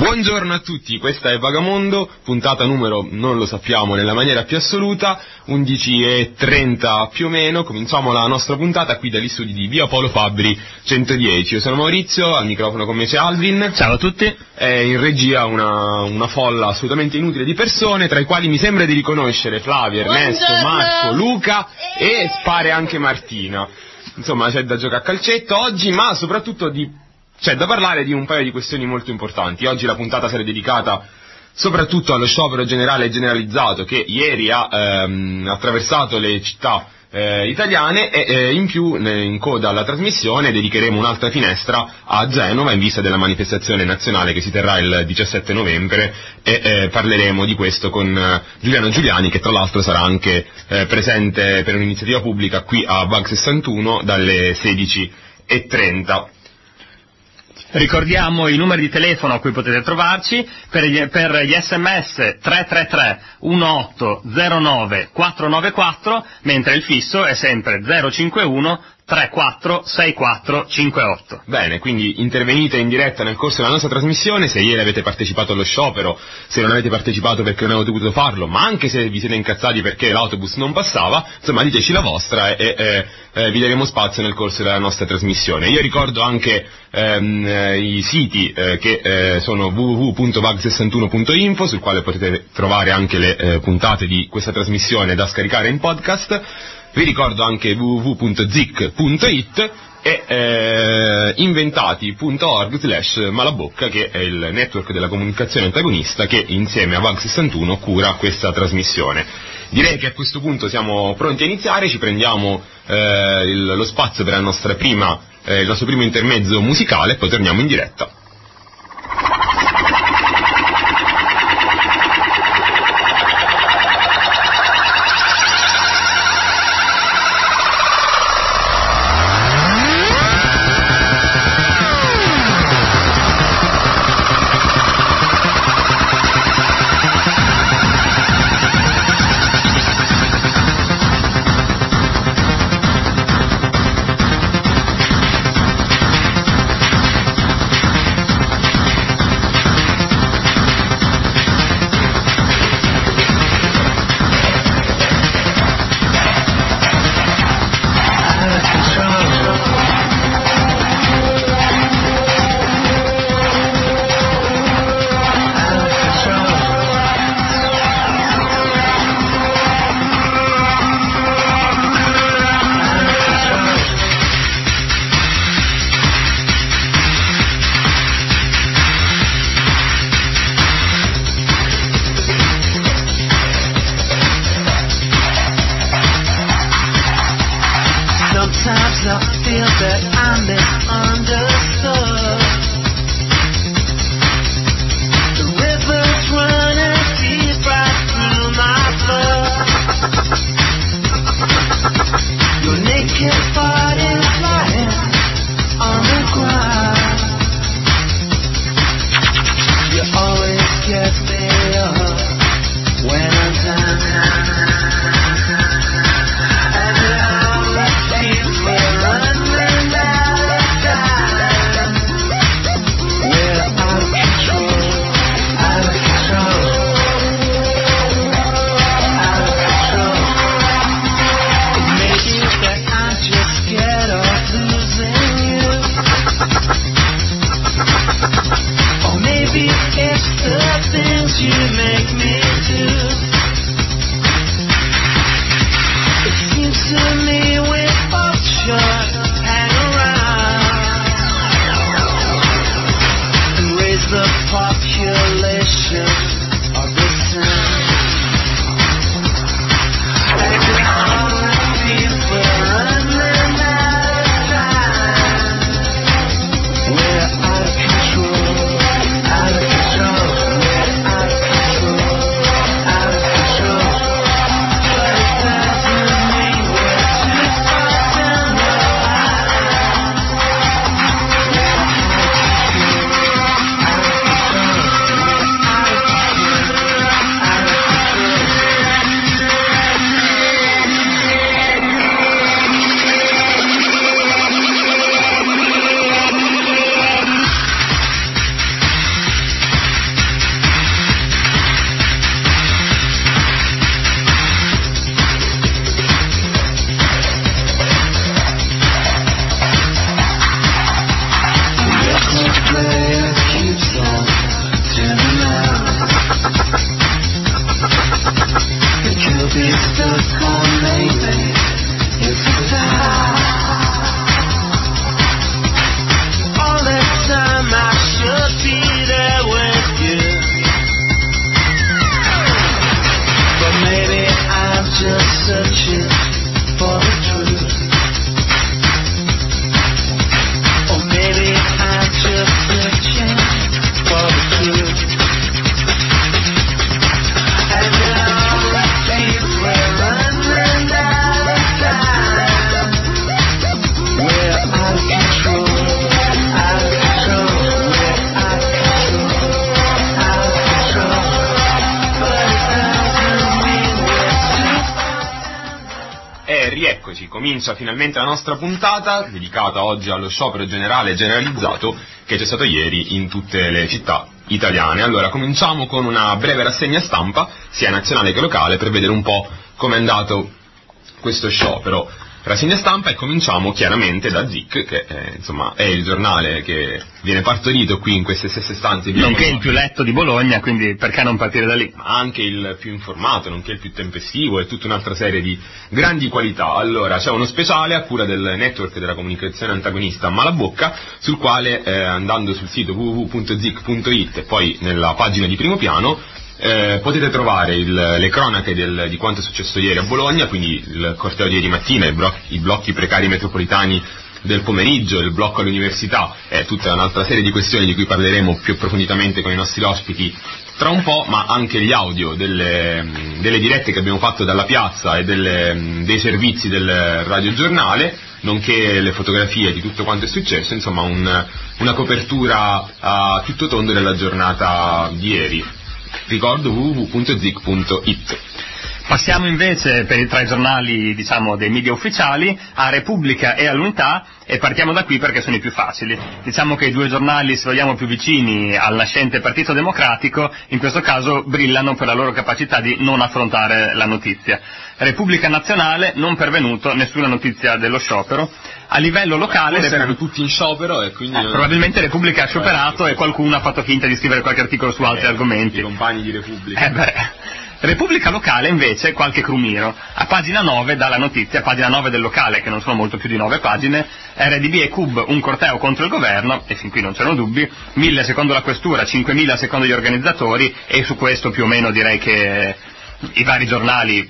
Buongiorno a tutti, questa è Vagamondo, puntata numero non lo sappiamo nella maniera più assoluta, 11:30 più o meno. Cominciamo la nostra puntata qui dagli studi di Via Paolo Fabbri 110. Io sono Maurizio, al microfono con me c'è Alvin. Ciao a tutti. E in regia una folla assolutamente inutile di persone, tra i quali mi sembra di riconoscere Flavio, Ernesto, Buongiorno. Marco, Luca e pare anche Martina. Insomma, c'è da giocare a calcetto oggi, ma soprattutto c'è da parlare di un paio di questioni molto importanti. Oggi la puntata sarà dedicata soprattutto allo sciopero generale e generalizzato che ieri ha attraversato le città italiane e in più in coda alla trasmissione dedicheremo un'altra finestra a Genova in vista della manifestazione nazionale che si terrà il 17 novembre e parleremo di questo con Giuliano Giuliani, che tra l'altro sarà anche presente per un'iniziativa pubblica qui a Bug 61 dalle 16:30. Ricordiamo i numeri di telefono a cui potete trovarci: per gli sms 333 1809 494, mentre il fisso è sempre 051 34 64 58. Bene, quindi intervenite in diretta nel corso della nostra trasmissione, se ieri avete partecipato allo sciopero, se non avete partecipato perché non avete potuto farlo, ma anche se vi siete incazzati perché l'autobus non passava, insomma diteci la vostra e vi daremo spazio nel corso della nostra trasmissione. Io ricordo anche i siti che sono www.bug61.info, sul quale potete trovare anche le puntate di questa trasmissione da scaricare in podcast. Vi ricordo anche www.zic.it e inventati.org/malabocca, che è il network della comunicazione antagonista che insieme a Bug 61 cura questa trasmissione. Direi che a questo punto siamo pronti a iniziare, ci prendiamo lo spazio per il nostro primo intermezzo musicale e poi torniamo in diretta. comincia finalmente la nostra puntata dedicata oggi allo sciopero generale generalizzato che c'è stato ieri in tutte le città italiane. Allora, cominciamo con una breve rassegna stampa, sia nazionale che locale, per vedere un po' come è andato questo sciopero. Rassegna stampa, e cominciamo chiaramente da Zik, che insomma è il giornale che viene partorito qui in queste stesse stanze. Nonché il più letto di Bologna, quindi perché non partire da lì? Ma anche il più informato, nonché il più tempestivo e tutta un'altra serie di grandi qualità. Allora, c'è uno speciale a cura del network della comunicazione antagonista Malabocca, sul quale andando sul sito www.zik.it e poi nella pagina di primo piano potete trovare le cronache di quanto è successo ieri a Bologna, quindi il corteo di ieri mattina, i blocchi precari metropolitani del pomeriggio, il blocco all'università e tutta un'altra serie di questioni di cui parleremo più approfonditamente con i nostri ospiti tra un po', ma anche gli audio delle dirette che abbiamo fatto dalla piazza e dei servizi del radiogiornale, nonché le fotografie di tutto quanto è successo, insomma una copertura a tutto tondo della giornata di ieri. Ricordo www.zik.it. Passiamo invece tra i giornali, diciamo, dei media ufficiali a Repubblica e all'Unità, e partiamo da qui perché sono i più facili. Diciamo che i due giornali, se vogliamo, più vicini al nascente Partito Democratico, in questo caso brillano per la loro capacità di non affrontare la notizia. Repubblica Nazionale, non pervenuto nessuna notizia dello sciopero. A livello locale erano tutti in sciopero e quindi probabilmente Repubblica ha scioperato e qualcuno ha fatto finta di scrivere qualche articolo su altri argomenti. I compagni di Repubblica. Repubblica Locale invece qualche crumiro. A pagina 9 dà la notizia, pagina 9 del locale, che non sono molto più di 9 pagine, RDB e CUB un corteo contro il governo, e fin qui non c'erano dubbi, 1000 secondo la questura, 5000 secondo gli organizzatori, e su questo più o meno direi che i vari giornali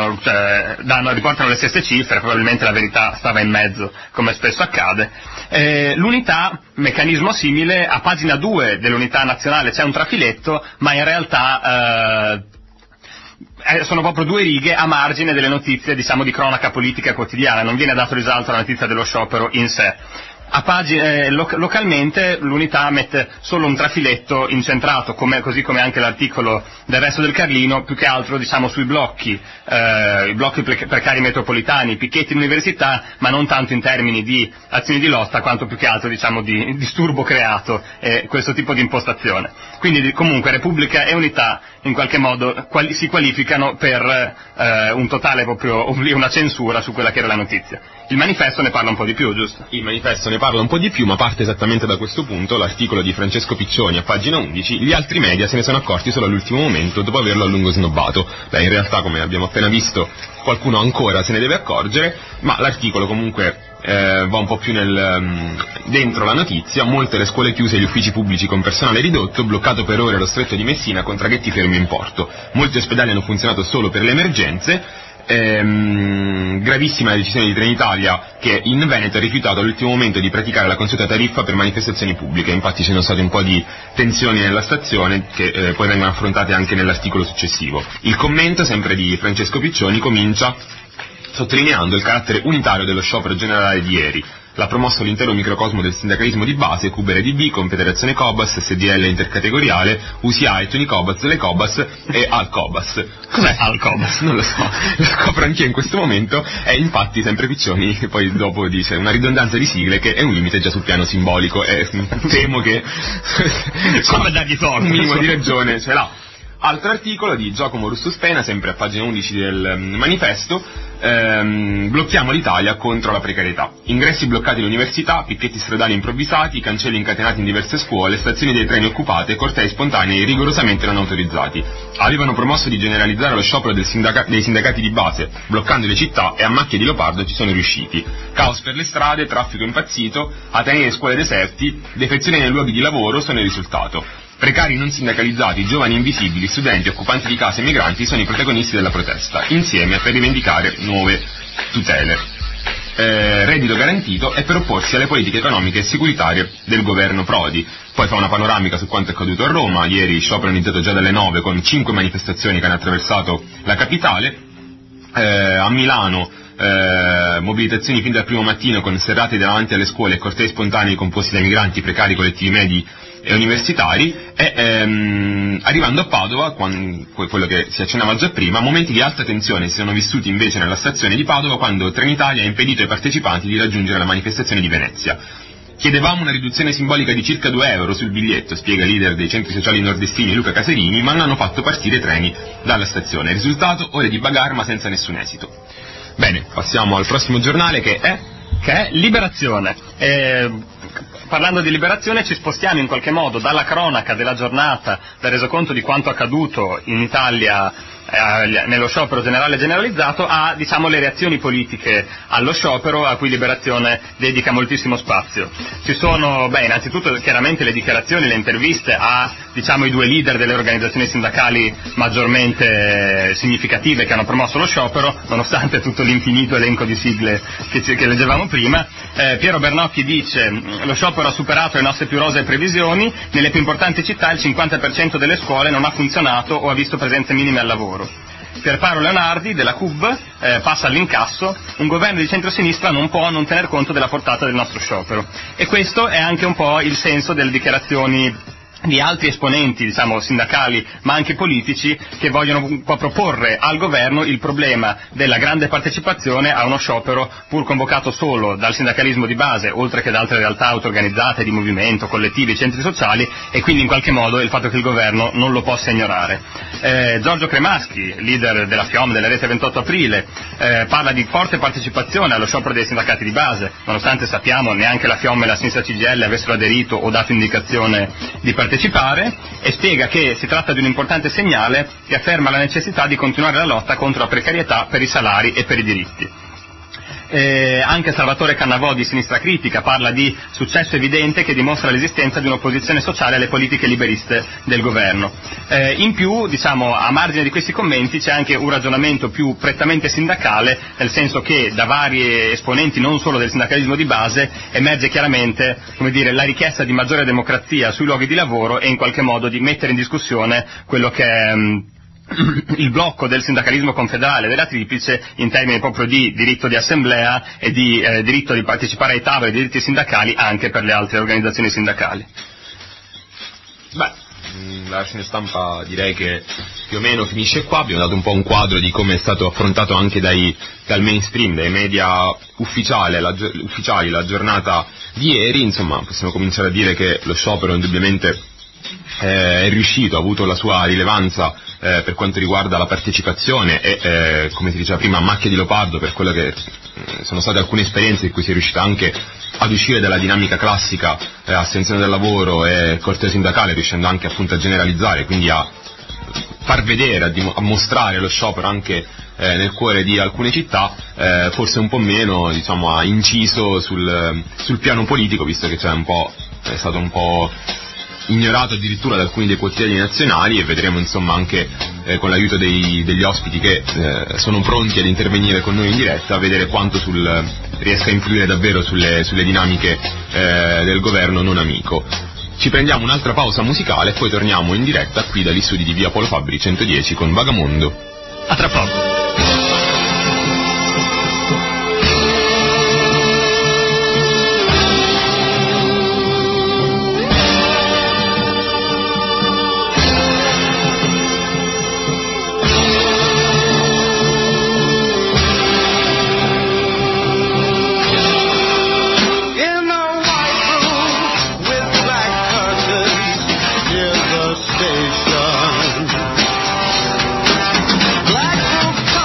riportano le stesse cifre, probabilmente la verità stava in mezzo, come spesso accade. L'Unità, meccanismo simile, a pagina 2 dell'Unità Nazionale c'è un trafiletto, ma in realtà sono proprio due righe a margine delle notizie, diciamo, di cronaca politica quotidiana, non viene dato risalto alla notizia dello sciopero in sé. Localmente l'Unità mette solo un trafiletto incentrato, così come anche l'articolo del Resto del Carlino, più che altro, diciamo, sui blocchi, i blocchi precari metropolitani, i picchetti in università, ma non tanto in termini di azioni di lotta quanto più che altro, diciamo, di disturbo creato, questo tipo di impostazione. Quindi comunque Repubblica e Unità in qualche modo si qualificano per un totale proprio una censura su quella che era la notizia. Il Manifesto ne parla un po' di più, giusto? Il Manifesto ne parla un po' di più, ma parte esattamente da questo punto, l'articolo di Francesco Piccioni a pagina 11, gli altri media se ne sono accorti solo all'ultimo momento dopo averlo a lungo snobbato. In realtà, come abbiamo appena visto, qualcuno ancora se ne deve accorgere, ma l'articolo comunque va un po' più dentro la notizia. Molte le scuole chiuse e gli uffici pubblici con personale ridotto, bloccato per ore lo stretto di Messina con traghetti fermi in porto. Molti ospedali hanno funzionato solo per le emergenze. Gravissima la decisione di Trenitalia, che in Veneto ha rifiutato all'ultimo momento di praticare la consueta tariffa per manifestazioni pubbliche. Infatti ci sono state un po' di tensioni nella stazione che poi vengono affrontate anche nell'articolo successivo. Il commento, sempre di Francesco Piccioni, comincia sottolineando il carattere unitario dello sciopero generale di ieri. L'ha promosso l'intero microcosmo del sindacalismo di base, CUB RDB, Confederazione Cobas, SDL intercategoriale, USIA, Tunicobas, Le Cobas e Alcobas. Cos'è Alcobas? Non lo so, lo scopro anch'io in questo momento, e infatti sempre Piccioni poi dopo dice una ridondanza di sigle che è un limite già sul piano simbolico, e temo che come dargli torto, un minimo di ragione ce l'ha. Altro articolo di Giacomo Russo Spena, sempre a pagina 11 del Manifesto, blocchiamo l'Italia contro la precarietà. Ingressi bloccati all'università, picchetti stradali improvvisati, cancelli incatenati in diverse scuole, stazioni dei treni occupate, cortei spontanei rigorosamente non autorizzati. Avevano promosso di generalizzare lo sciopero dei sindacati di base, bloccando le città, e a macchia di leopardo ci sono riusciti. Caos per le strade, traffico impazzito, atenei e scuole deserti, defezioni nei luoghi di lavoro sono il risultato. Precari non sindacalizzati, giovani invisibili, studenti, occupanti di case e migranti sono i protagonisti della protesta, insieme per rivendicare nuove tutele. Reddito garantito è per opporsi alle politiche economiche e securitarie del governo Prodi. Poi fa una panoramica su quanto è accaduto a Roma. Ieri sciopero iniziato già dalle 9 con 5 manifestazioni che hanno attraversato la capitale. A Milano mobilitazioni fin dal primo mattino con serrate davanti alle scuole e cortei spontanei composti da migranti, precari, collettivi medi e universitari, e arrivando a Padova, quello che si accennava già prima, momenti di alta tensione si sono vissuti invece nella stazione di Padova quando Trenitalia ha impedito ai partecipanti di raggiungere la manifestazione di Venezia. Chiedevamo una riduzione simbolica di circa 2 euro sul biglietto, spiega il leader dei centri sociali nordestini Luca Caserini, ma non hanno fatto partire treni dalla stazione. Risultato, ore di bagarre ma senza nessun esito. Bene, passiamo al prossimo giornale che è Liberazione. Parlando di liberazione ci spostiamo in qualche modo dalla cronaca della giornata, dal resoconto di quanto accaduto in Italia nello sciopero generale generalizzato, a diciamo le reazioni politiche allo sciopero, a cui Liberazione dedica moltissimo spazio. Ci sono innanzitutto chiaramente le dichiarazioni, le interviste a diciamo i 2 leader delle organizzazioni sindacali maggiormente significative che hanno promosso lo sciopero, nonostante tutto l'infinito elenco di sigle che leggevamo prima. Piero Bernocchi dice: lo sciopero ha superato le nostre più rosee previsioni, nelle più importanti città il 50% delle scuole non ha funzionato o ha visto presenze minime al lavoro. Pierpaolo Leonardi della CUB passa all'incasso: un governo di centrosinistra non può non tener conto della portata del nostro sciopero. E questo è anche un po' il senso delle dichiarazioni di altri esponenti, diciamo, sindacali, ma anche politici, che vogliono un po' proporre al governo il problema della grande partecipazione a uno sciopero pur convocato solo dal sindacalismo di base, oltre che da altre realtà auto-organizzate, di movimento, collettivi, centri sociali, e quindi in qualche modo il fatto che il governo non lo possa ignorare. Giorgio Cremaschi, leader della FIOM, della Rete 28 Aprile, parla di forte partecipazione allo sciopero dei sindacati di base, nonostante sappiamo neanche la FIOM e la Sinistra CGIL avessero aderito o dato indicazione di partecipare, e spiega che si tratta di un importante segnale che afferma la necessità di continuare la lotta contro la precarietà per i salari e per i diritti. Anche Salvatore Cannavò di Sinistra Critica parla di successo evidente che dimostra l'esistenza di un'opposizione sociale alle politiche liberiste del governo. In più, diciamo, a margine di questi commenti c'è anche un ragionamento più prettamente sindacale, nel senso che da vari esponenti non solo del sindacalismo di base emerge chiaramente, come dire, la richiesta di maggiore democrazia sui luoghi di lavoro e in qualche modo di mettere in discussione quello che è il blocco del sindacalismo confederale della Triplice in termini proprio di diritto di assemblea e di diritto di partecipare ai tavoli di diritti sindacali anche per le altre organizzazioni sindacali. La rassegna stampa direi che più o meno finisce qua. Abbiamo dato un po' un quadro di come è stato affrontato anche dal mainstream, dai media ufficiali la giornata di ieri. Insomma, possiamo cominciare a dire che lo sciopero indubbiamente è riuscito, ha avuto la sua rilevanza per quanto riguarda la partecipazione e, come si diceva prima, a macchia di leopardo per quello che sono state alcune esperienze in cui si è riuscita anche ad uscire dalla dinamica classica astensione dal lavoro e corteo sindacale, riuscendo anche appunto a generalizzare, quindi a far vedere, a mostrare lo sciopero anche nel cuore di alcune città. Forse un po' meno, diciamo, ha inciso sul piano politico, visto che è stato un po' ignorato addirittura da alcuni dei quotidiani nazionali, e vedremo insomma anche con l'aiuto degli ospiti che sono pronti ad intervenire con noi in diretta, a vedere quanto riesca a influire davvero sulle dinamiche del governo non amico. Ci prendiamo un'altra pausa musicale e poi torniamo in diretta qui dagli studi di via Polo Fabbri 110 con Vagamondo. A tra poco. Black book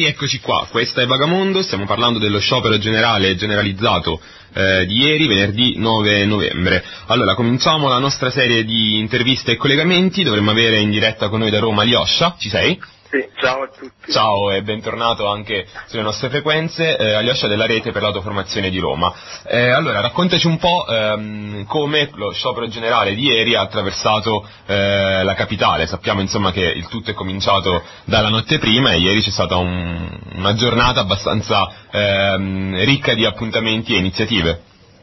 rieccoci qua, questa è Vagamondo, stiamo parlando dello sciopero generale generalizzato di ieri, venerdì 9 novembre. Allora, cominciamo la nostra serie di interviste e collegamenti, dovremmo avere in diretta con noi da Roma Alyosha, ci sei? Sì, ciao a tutti. Ciao e bentornato anche sulle nostre frequenze, Alyosha della Rete per l'Autoformazione di Roma. Allora, raccontaci un po' come lo sciopero generale di ieri ha attraversato la capitale. Sappiamo insomma che il tutto è cominciato dalla notte prima e ieri c'è stata una giornata abbastanza ricca di appuntamenti e iniziative.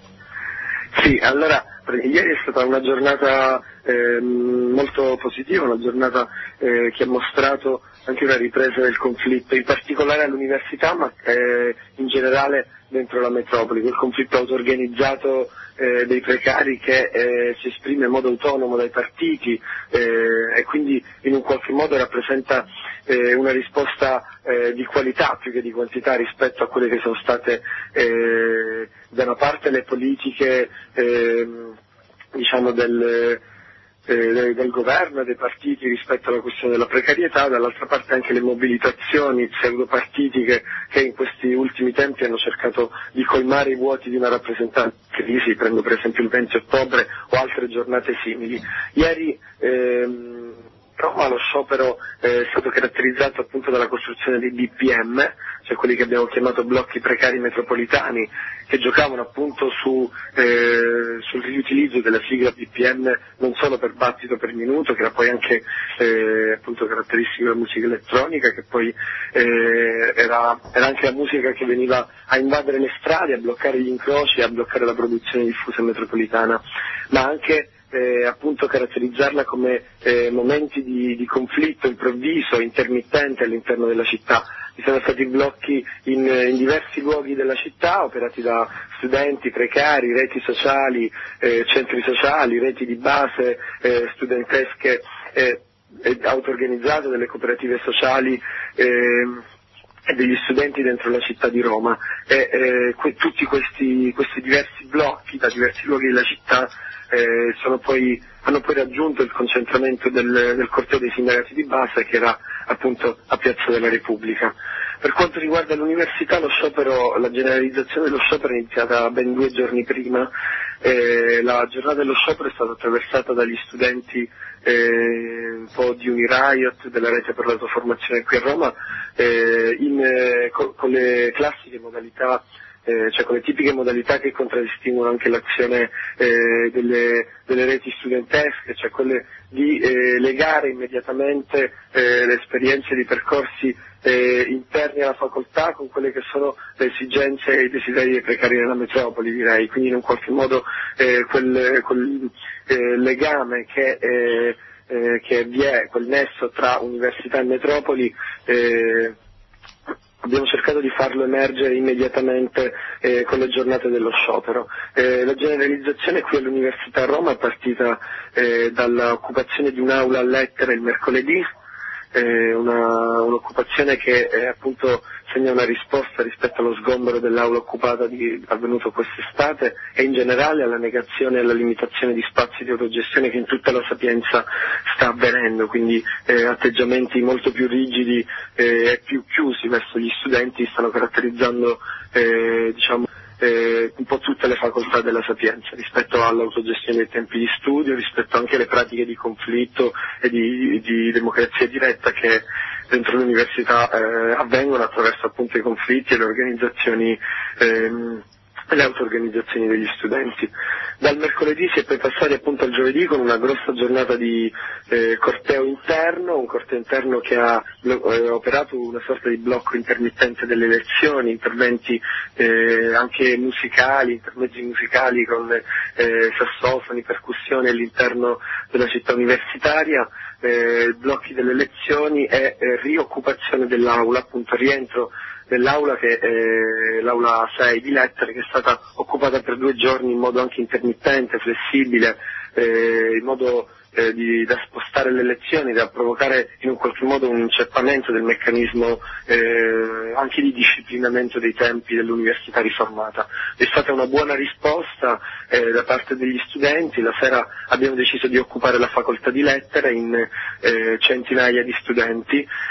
Sì, allora, ieri è stata una giornata molto positiva, una giornata che ha mostrato anche una ripresa del conflitto, in particolare all'università, ma in generale dentro la metropoli, quel conflitto auto-organizzato dei precari che si esprime in modo autonomo dai partiti e quindi in un qualche modo rappresenta una risposta di qualità più che di quantità rispetto a quelle che sono state da una parte le politiche diciamo del governo e dei partiti rispetto alla questione della precarietà, dall'altra parte anche le mobilitazioni pseudopartitiche che in questi ultimi tempi hanno cercato di colmare i vuoti di una rappresentante crisi, prendo per esempio il 20 ottobre o altre giornate simili. Ieri Roma lo sciopero è stato caratterizzato appunto dalla costruzione dei BPM, cioè quelli che abbiamo chiamato blocchi precari metropolitani, che giocavano appunto sul riutilizzo della sigla BPM non solo per battito per minuto, che era poi anche appunto caratteristico della musica elettronica, che poi era anche la musica che veniva a invadere le strade, a bloccare gli incroci, a bloccare la produzione diffusa metropolitana, ma anche appunto caratterizzarla come momenti di conflitto improvviso, intermittente all'interno della città. Ci sono stati blocchi in diversi luoghi della città, operati da studenti, precari, reti sociali, centri sociali, reti di base, studentesche, auto-organizzate, delle cooperative sociali e degli studenti dentro la città di Roma. Tutti questi diversi blocchi da diversi luoghi della città hanno poi raggiunto il concentramento del corteo dei sindacati di base, che era appunto a Piazza della Repubblica. Per quanto riguarda l'università, la generalizzazione dello sciopero è iniziata ben 2 giorni prima. La giornata dello sciopero è stata attraversata dagli studenti un po' di Uniriot, della Rete per l'Autoformazione qui a Roma, con le classiche modalità, cioè con le tipiche modalità che contraddistinguono anche l'azione delle reti studentesche, cioè quelle di legare immediatamente le esperienze di percorsi interni alla facoltà con quelle che sono le esigenze e i desideri dei precari della metropoli, direi, quindi in un qualche modo quel legame che vi è, quel nesso tra università e metropoli, abbiamo cercato di farlo emergere immediatamente con le giornate dello sciopero. La generalizzazione qui all'Università a Roma è partita dall'occupazione di un'aula a lettere il mercoledì, un'occupazione che appunto segna una risposta rispetto allo sgombero dell'aula occupata avvenuto quest'estate e in generale alla negazione e alla limitazione di spazi di autogestione che in tutta la Sapienza sta avvenendo, quindi atteggiamenti molto più rigidi e più chiusi verso gli studenti stanno caratterizzando un po' tutte le facoltà della Sapienza rispetto all'autogestione dei tempi di studio, rispetto anche alle pratiche di conflitto e di democrazia diretta che dentro l'università avvengono attraverso appunto i conflitti e le organizzazioni le auto-organizzazioni degli studenti. Dal mercoledì si è poi passati appunto al giovedì con una grossa giornata di corteo interno, un corteo interno che ha operato una sorta di blocco intermittente delle lezioni, interventi anche musicali, intermezzi musicali con sassofoni, percussioni all'interno della città universitaria, blocchi delle lezioni e rioccupazione dell'aula, appunto rientro dell'aula che è l'aula 6 di lettere, che è stata occupata per 2 giorni in modo anche intermittente, flessibile, in modo da spostare le lezioni, da provocare in un qualche modo un inceppamento del meccanismo anche di disciplinamento dei tempi dell'università riformata. È stata una buona risposta da parte degli studenti. La sera abbiamo deciso di occupare la facoltà di lettere in centinaia di studenti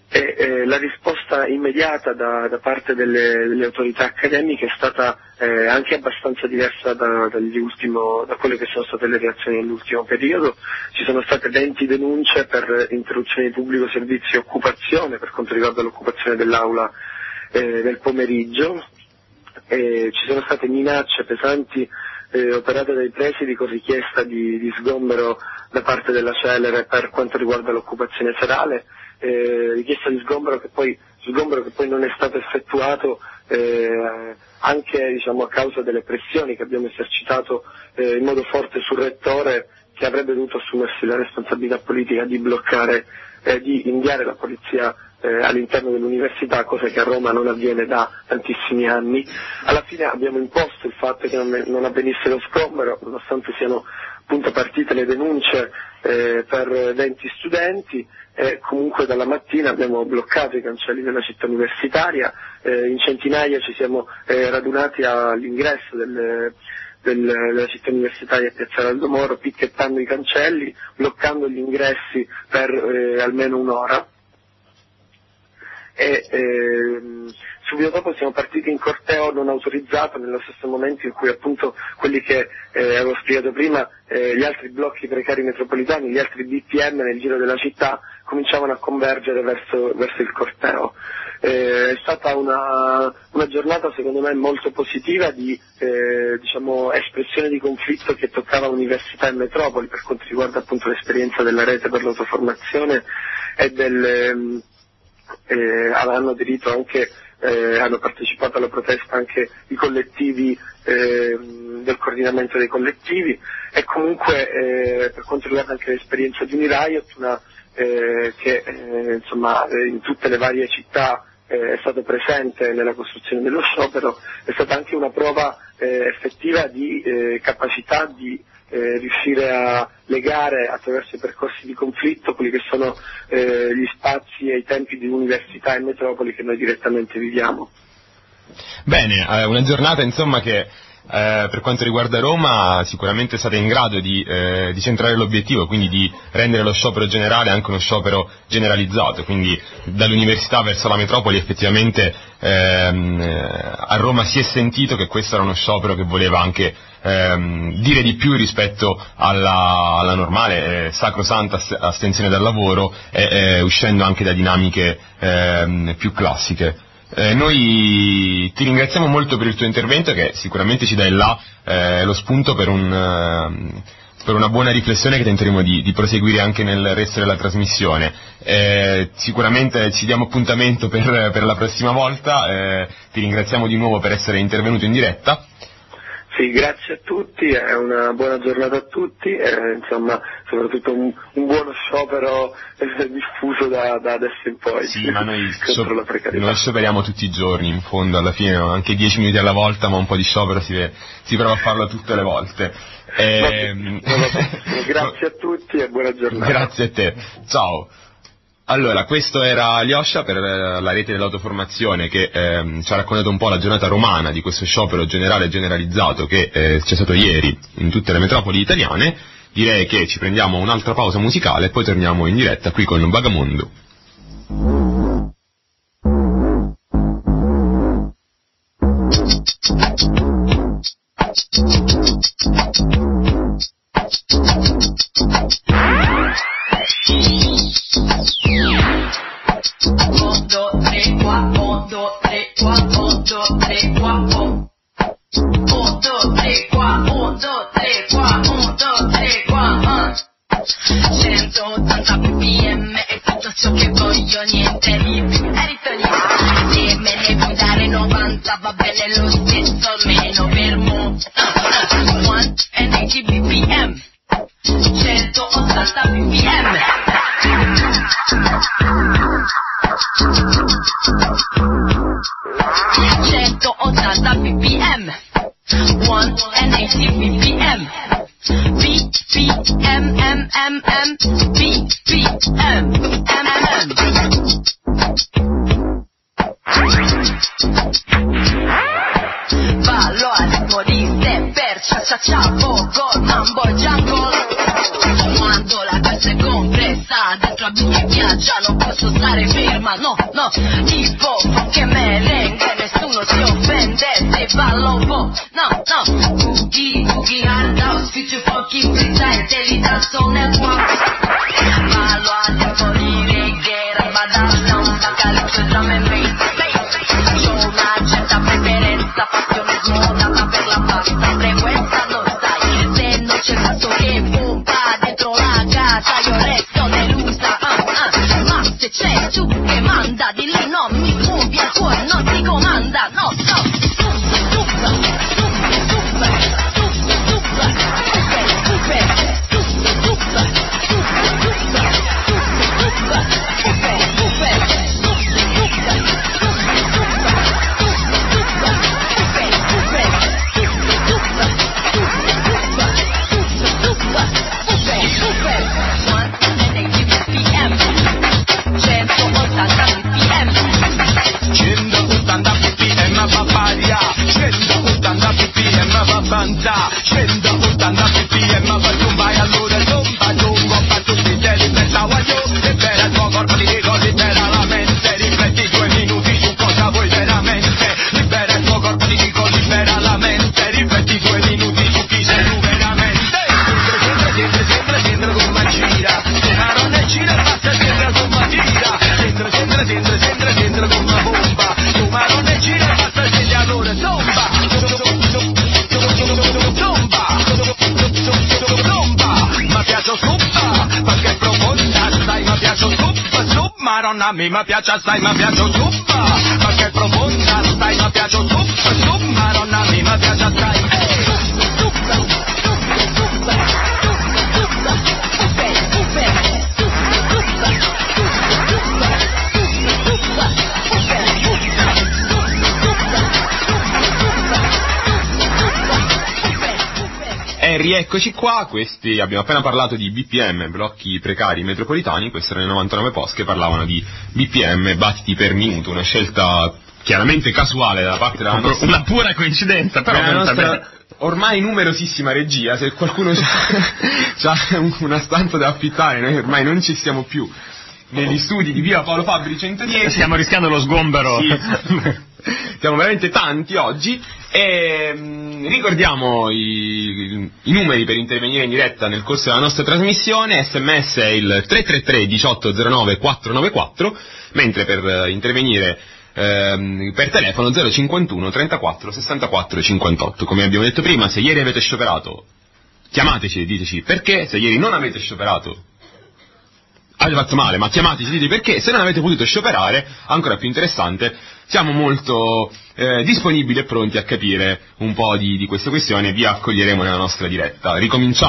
E la risposta immediata da parte delle autorità accademiche è stata anche abbastanza diversa da quelle che sono state le reazioni nell'ultimo periodo. Ci sono state 20 denunce per interruzione di pubblico servizio e occupazione per quanto riguarda l'occupazione dell'aula nel pomeriggio, ci sono state minacce pesanti operate dai presidi con richiesta di sgombero da parte della Celere per quanto riguarda l'occupazione serale, richiesta di sgombero che poi non è stato effettuato anche diciamo, a causa delle pressioni che abbiamo esercitato in modo forte sul rettore, che avrebbe dovuto assumersi la responsabilità politica di bloccare, di inviare la polizia all'interno dell'università, cosa che a Roma non avviene da tantissimi anni. Alla fine abbiamo imposto il fatto che non avvenisse lo sgombero, nonostante siano appunto partite le denunce per 20 studenti, e comunque dalla mattina abbiamo bloccato i cancelli della città universitaria, in centinaia ci siamo radunati all'ingresso della città universitaria a Piazzale Aldo Moro, picchettando i cancelli, bloccando gli ingressi per almeno un'ora. Subito dopo siamo partiti in corteo non autorizzato, nello stesso momento in cui appunto quelli che avevo spiegato prima, gli altri blocchi precari metropolitani, gli altri BPM nel giro della città cominciavano a convergere verso il corteo. È stata una giornata secondo me molto positiva di diciamo espressione di conflitto che toccava università e metropoli per quanto riguarda appunto l'esperienza della rete per l'autoformazione e hanno aderito anche hanno partecipato alla protesta anche i collettivi del coordinamento dei collettivi, e comunque per quanto riguarda anche l'esperienza di Uniriot, che insomma in tutte le varie città è stato presente nella costruzione dello sciopero, è stata anche una prova effettiva di capacità di riuscire a legare attraverso i percorsi di conflitto quelli che sono gli spazi e i tempi di università e metropoli che noi direttamente viviamo. Bene, una giornata insomma che per quanto riguarda Roma sicuramente è stata in grado di centrare l'obiettivo, quindi di rendere lo sciopero generale anche uno sciopero generalizzato, quindi dall'università verso la metropoli effettivamente a Roma si è sentito che questo era uno sciopero che voleva anche dire di più rispetto alla normale sacrosanta astensione dal lavoro, uscendo anche da dinamiche più classiche. Noi ti ringraziamo molto per il tuo intervento, che sicuramente ci dà il lo spunto per una buona riflessione che tenteremo di proseguire anche nel resto della trasmissione. Sicuramente ci diamo appuntamento per la prossima volta, ti ringraziamo di nuovo per essere intervenuto in diretta. Sì, grazie a tutti, è una buona giornata a tutti, insomma, soprattutto un buono sciopero diffuso da adesso in poi. Sì, ma noi noi scioperiamo tutti i giorni, in fondo, alla fine, anche 10 minuti alla volta, ma un po' di sciopero si prova a farlo tutte le volte. Grazie a tutti e buona giornata. Grazie a te, ciao. Allora, questo era Alyosha per la rete dell'autoformazione, che ci ha raccontato un po' la giornata romana di questo sciopero generale e generalizzato che c'è stato ieri in tutte le metropoli italiane. Direi che ci prendiamo un'altra pausa musicale e poi torniamo in diretta qui con Vagamondo. voce compressa dentro a mi piaccia, non posso stare ferma, no, hip hop che merengue, nessuno si offende se ballo un po', no, boogie hard house, future fucking presente, li danzo nel one, ballo a tempo di reggae, roba da un bacalliccio, drum and bass, c'ho una certa preferenza, passione smodata per la bassa frequenza, non stai, se non c'è basso che pompa dentro la casa, io resto delusa, ma se c'è tu che manda, di lì non mi muovi al cuore, non ti comanda, no, A me mi piace assai, mi piace zuppa, perché è profonda, stai, mi piace zuppa, Madonna, a me mi piace assai. Rieccoci qua, questi abbiamo appena parlato di BPM, blocchi precari metropolitani, questi erano i 99 post che parlavano di BPM, battiti per minuto, una scelta chiaramente casuale da parte della nostra... Una pura coincidenza, però la nostra ormai numerosissima regia, se qualcuno c'ha una stanza da affittare, noi ormai non ci siamo più negli studi di via Paolo Fabbri 110. Stiamo rischiando lo sgombero. Sì. Siamo veramente tanti oggi e ricordiamo i numeri per intervenire in diretta nel corso della nostra trasmissione. SMS è il 333 1809 494, mentre per intervenire per telefono 051 34 64 58. Come abbiamo detto prima, se ieri avete scioperato, chiamateci e diteci perché. Se ieri non avete scioperato, avete fatto male, ma chiamateci e dite perché. Se non avete potuto scioperare, ancora più interessante, siamo molto disponibili e pronti a capire un po' di queste questioni e vi accoglieremo nella nostra diretta.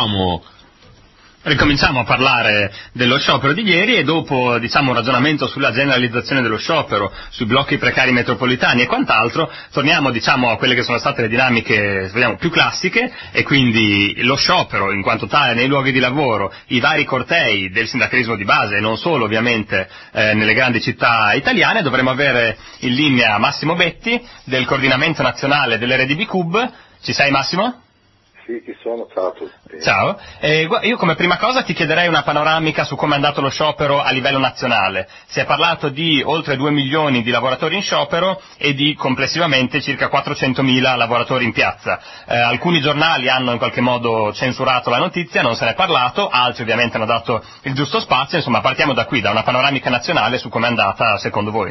Ricominciamo a parlare dello sciopero di ieri e dopo, diciamo, un ragionamento sulla generalizzazione dello sciopero, sui blocchi precari metropolitani e quant'altro, torniamo, diciamo, a quelle che sono state le dinamiche, speriamo, più classiche, e quindi lo sciopero in quanto tale nei luoghi di lavoro, i vari cortei del sindacalismo di base e non solo, ovviamente, nelle grandi città italiane. Dovremo avere in linea Massimo Betti del coordinamento nazionale dell'RDB Cub. Ci sei, Massimo? Sì, chi sono? Ciao a tutti. Ciao, io come prima cosa ti chiederei una panoramica su come è andato lo sciopero a livello nazionale. Si è parlato di oltre 2 milioni di lavoratori in sciopero e di complessivamente circa 400.000 lavoratori in piazza. Alcuni giornali hanno in qualche modo censurato la notizia, non se ne è parlato, altri ovviamente hanno dato il giusto spazio. Insomma, partiamo da qui, da una panoramica nazionale su come è andata secondo voi.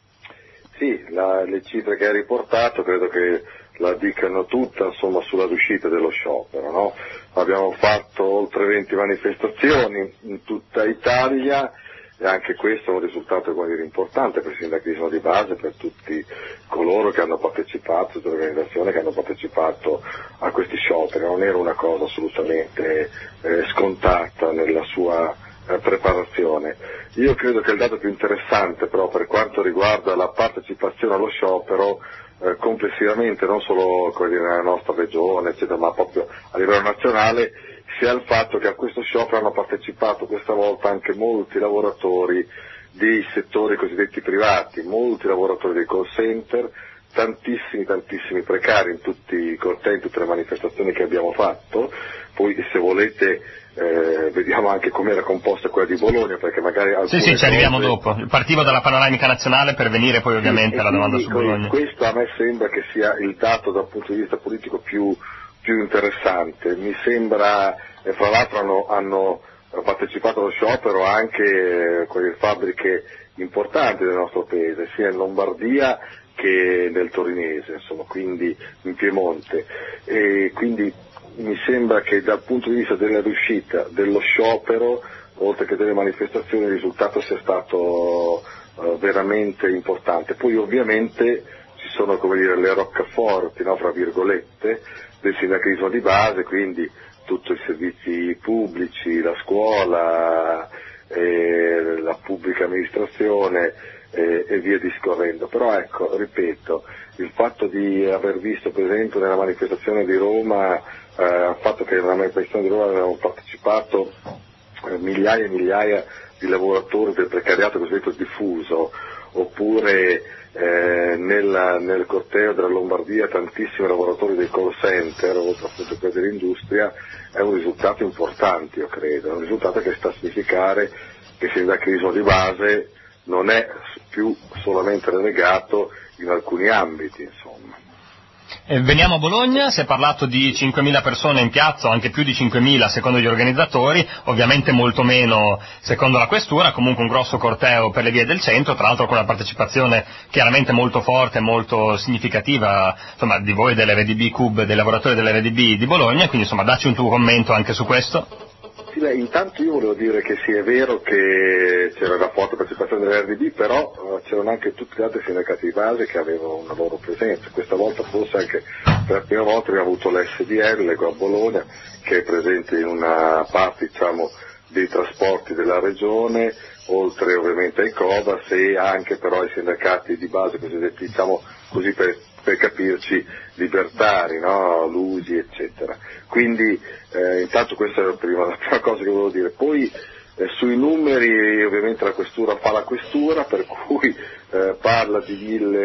Sì, le cifre che hai riportato credo che la dicano tutta, insomma, sulla riuscita dello sciopero, no? Abbiamo fatto oltre 20 manifestazioni in tutta Italia e anche questo è un risultato, come dire, importante per il sindacalismo di base, per tutti coloro che hanno partecipato, tutte le organizzazioni che hanno partecipato a questi scioperi. Non era una cosa assolutamente scontata nella sua preparazione. Io credo che il dato più interessante però per quanto riguarda la partecipazione allo sciopero complessivamente, non solo nella nostra regione eccetera, ma proprio a livello nazionale, sia il fatto che a questo sciopero hanno partecipato questa volta anche molti lavoratori dei settori cosiddetti privati, molti lavoratori dei call center, tantissimi precari in tutti i cortei, in tutte le manifestazioni che abbiamo fatto. Poi se volete vediamo anche com'era composta quella di Bologna, perché magari Sì, ci arriviamo dopo. Partivo dalla panoramica nazionale per venire poi ovviamente alla domanda su Bologna. Questo a me sembra che sia il dato dal punto di vista politico più interessante. Mi sembra, e fra l'altro hanno partecipato allo sciopero anche quelle fabbriche importanti del nostro paese, sia in Lombardia che nel torinese, insomma, quindi in Piemonte, e quindi mi sembra che dal punto di vista della riuscita dello sciopero, oltre che delle manifestazioni, il risultato sia stato veramente importante. Poi ovviamente ci sono, come dire, le roccaforti, no, fra virgolette, del sindacalismo di base, quindi tutti i servizi pubblici, la scuola, la pubblica amministrazione e via discorrendo. Però ecco, ripeto, il fatto di aver visto per esempio nella manifestazione di Roma, il fatto che nella manifestazione di Roma avevano partecipato migliaia e migliaia di lavoratori del precariato cosiddetto diffuso, oppure nel corteo della Lombardia tantissimi lavoratori dei call center, oltre appunto quelli dell'industria, è un risultato importante, io credo, è un risultato che sta a significare che il sindacalismo di base non è più solamente relegato in alcuni ambiti, insomma. Veniamo a Bologna, si è parlato di 5.000 persone in piazza, o anche più di 5.000 secondo gli organizzatori, ovviamente molto meno secondo la questura, comunque un grosso corteo per le vie del centro, tra l'altro con una partecipazione chiaramente molto forte, molto significativa, insomma, di voi dell'RDB Cub, dei lavoratori dell'RDB di Bologna, quindi insomma dacci un tuo commento anche su questo. Sì, beh, intanto io volevo dire che sì, è vero che c'era la forte partecipazione dell'RDB, però c'erano anche tutti gli altri sindacati di base che avevano una loro presenza. Questa volta forse anche per la prima volta abbiamo avuto l'SDL qua a Bologna, che è presente in una parte, diciamo, dei trasporti della regione, oltre ovviamente ai COBAS e anche però ai sindacati di base cosiddetti, diciamo così per capirci, libertari, no? L'USI, eccetera. Quindi intanto questa è la prima cosa che volevo dire. Poi sui numeri ovviamente la questura fa la questura, per cui parla di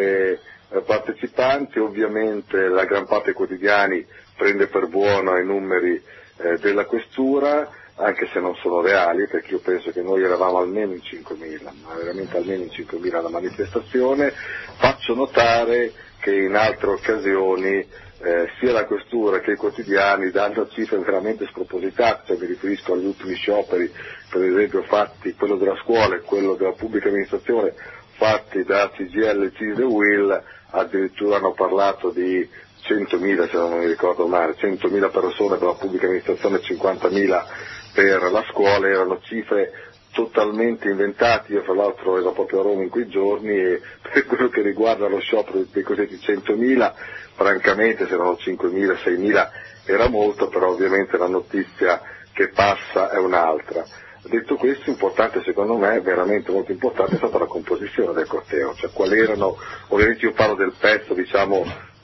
1.000 partecipanti, ovviamente la gran parte dei quotidiani prende per buono i numeri della questura, anche se non sono reali, perché io penso che noi eravamo almeno in 5.000, ma veramente almeno in 5.000 alla manifestazione. Faccio notare che in altre occasioni sia la questura che i quotidiani danno cifre veramente spropositate, cioè mi riferisco agli ultimi scioperi, per esempio fatti, quello della scuola e quello della pubblica amministrazione, fatti da CGIL, CISL e UIL, addirittura hanno parlato di 100.000, se non mi ricordo male, 100.000 persone per la pubblica amministrazione e 50.000 per la scuola, erano cifre totalmente inventati. Io fra l'altro ero proprio a Roma in quei giorni e per quello che riguarda lo sciopero dei cosiddetti 100.000, francamente se erano 5.000, 6.000 era molto, però ovviamente la notizia che passa è un'altra. Detto questo, importante secondo me, veramente molto importante, è stata la composizione del corteo, cioè quali erano, ovviamente io parlo del pezzo, diciamo,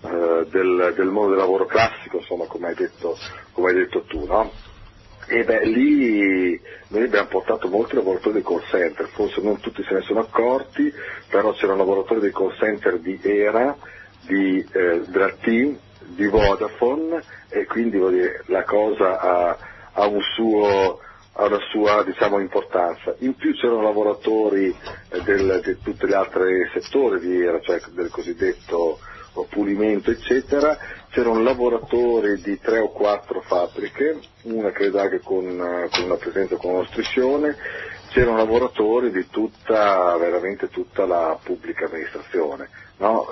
del mondo del lavoro classico, insomma, come hai detto tu, no? E beh, lì noi abbiamo portato molti lavoratori dei call center, forse non tutti se ne sono accorti, però c'erano lavoratori dei call center di ERA, della TIM, di Vodafone, e quindi vuol dire, la cosa ha una sua, diciamo, importanza. In più c'erano lavoratori di tutti gli altri settori di ERA, cioè del cosiddetto pulimento, eccetera. C'erano lavoratori di 3 o 4 fabbriche, una credo anche con una presenza con una striscione. C'erano lavoratori di veramente tutta la pubblica amministrazione, no?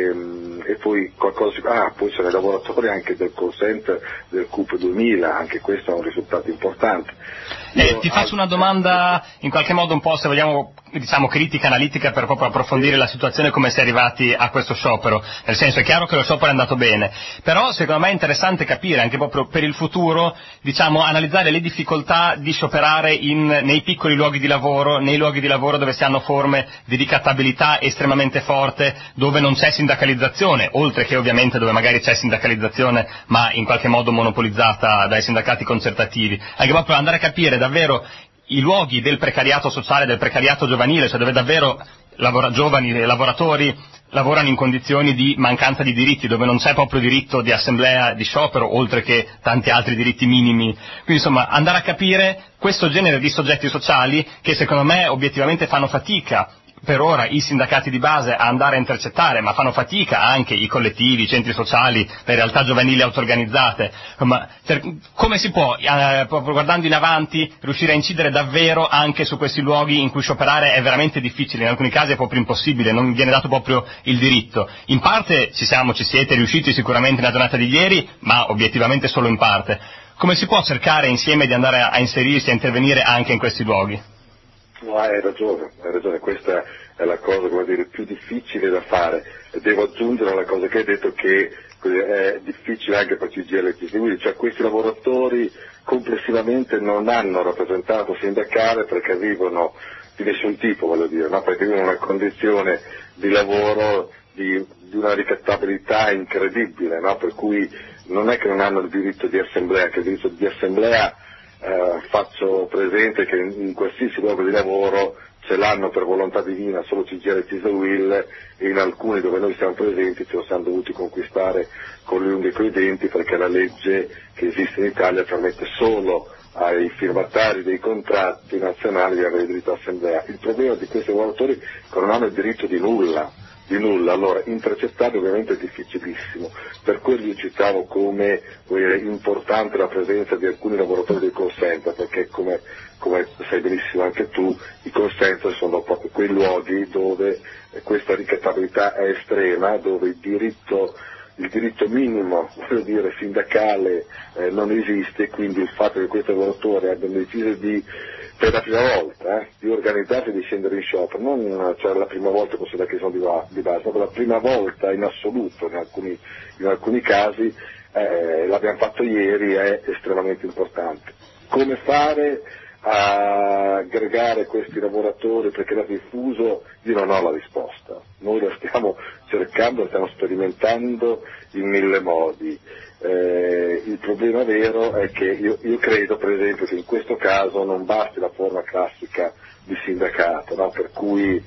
E poi poi c'erano i lavoratori anche del call center del CUP 2000, anche questo è un risultato importante. Ti faccio una domanda in qualche modo un po', se vogliamo, diciamo, critica, analitica, per proprio approfondire la situazione, come si è arrivati a questo sciopero. Nel senso, è chiaro che lo sciopero è andato bene, però secondo me è interessante capire anche proprio per il futuro, diciamo, analizzare le difficoltà di scioperare nei piccoli luoghi di lavoro, nei luoghi di lavoro dove si hanno forme di ricattabilità estremamente forte, dove non c'è sindacalizzazione, oltre che ovviamente dove magari c'è sindacalizzazione ma in qualche modo monopolizzata dai sindacati concertativi. Anche proprio andare a capire davvero i luoghi del precariato sociale, del precariato giovanile, cioè dove davvero giovani lavoratori lavorano in condizioni di mancanza di diritti, dove non c'è proprio diritto di assemblea, di sciopero, oltre che tanti altri diritti minimi. Quindi insomma andare a capire questo genere di soggetti sociali che secondo me obiettivamente fanno fatica per ora i sindacati di base a andare a intercettare, ma fanno fatica anche i collettivi, i centri sociali, le realtà giovanili autorganizzate. Ma come si può, proprio guardando in avanti, riuscire a incidere davvero anche su questi luoghi in cui scioperare è veramente difficile, in alcuni casi è proprio impossibile, non viene dato proprio il diritto. In parte ci siete riusciti sicuramente nella giornata di ieri, ma obiettivamente solo in parte. Come si può cercare insieme di andare a inserirsi, a intervenire anche in questi luoghi? No, hai ragione, questa è la cosa, come dire, più difficile da fare. Devo aggiungere alla cosa che hai detto, che è difficile anche per CGIL e CSUIL, cioè questi lavoratori complessivamente non hanno rappresentato sindacale perché vivono di nessun tipo, voglio dire, no? Perché vivono una condizione di lavoro di una ricattabilità incredibile, no? Per cui non è che non hanno il diritto di assemblea, che il diritto di assemblea faccio presente che in qualsiasi luogo di lavoro ce l'hanno per volontà divina solo CGIL e CSUIL, e in alcuni dove noi siamo presenti ce lo siamo dovuti conquistare con le unghie e coi denti, perché la legge che esiste in Italia permette solo ai firmatari dei contratti nazionali di avere diritto all'assemblea. Il problema di questi lavoratori è che non hanno il diritto di nulla, allora intercettarli ovviamente è difficilissimo, per quello io citavo come importante la presenza di alcuni lavoratori del call center, perché come sai benissimo anche tu, i call center sono proprio quei luoghi dove questa ricattabilità è estrema, dove il diritto minimo, voglio dire, sindacale non esiste, quindi il fatto che questi lavoratori abbiano deciso per la prima volta di organizzarsi e di scendere in sciopero, non cioè la prima volta con sindacatismo di base, ma per la prima volta in assoluto in alcuni casi, l'abbiamo fatto ieri, è estremamente importante. Come fare a aggregare questi lavoratori perché era diffuso? Io non ho la risposta, noi la stiamo cercando, la stiamo sperimentando in mille modi. Il problema vero è che io credo per esempio che in questo caso non basti la forma classica di sindacato, no? Per cui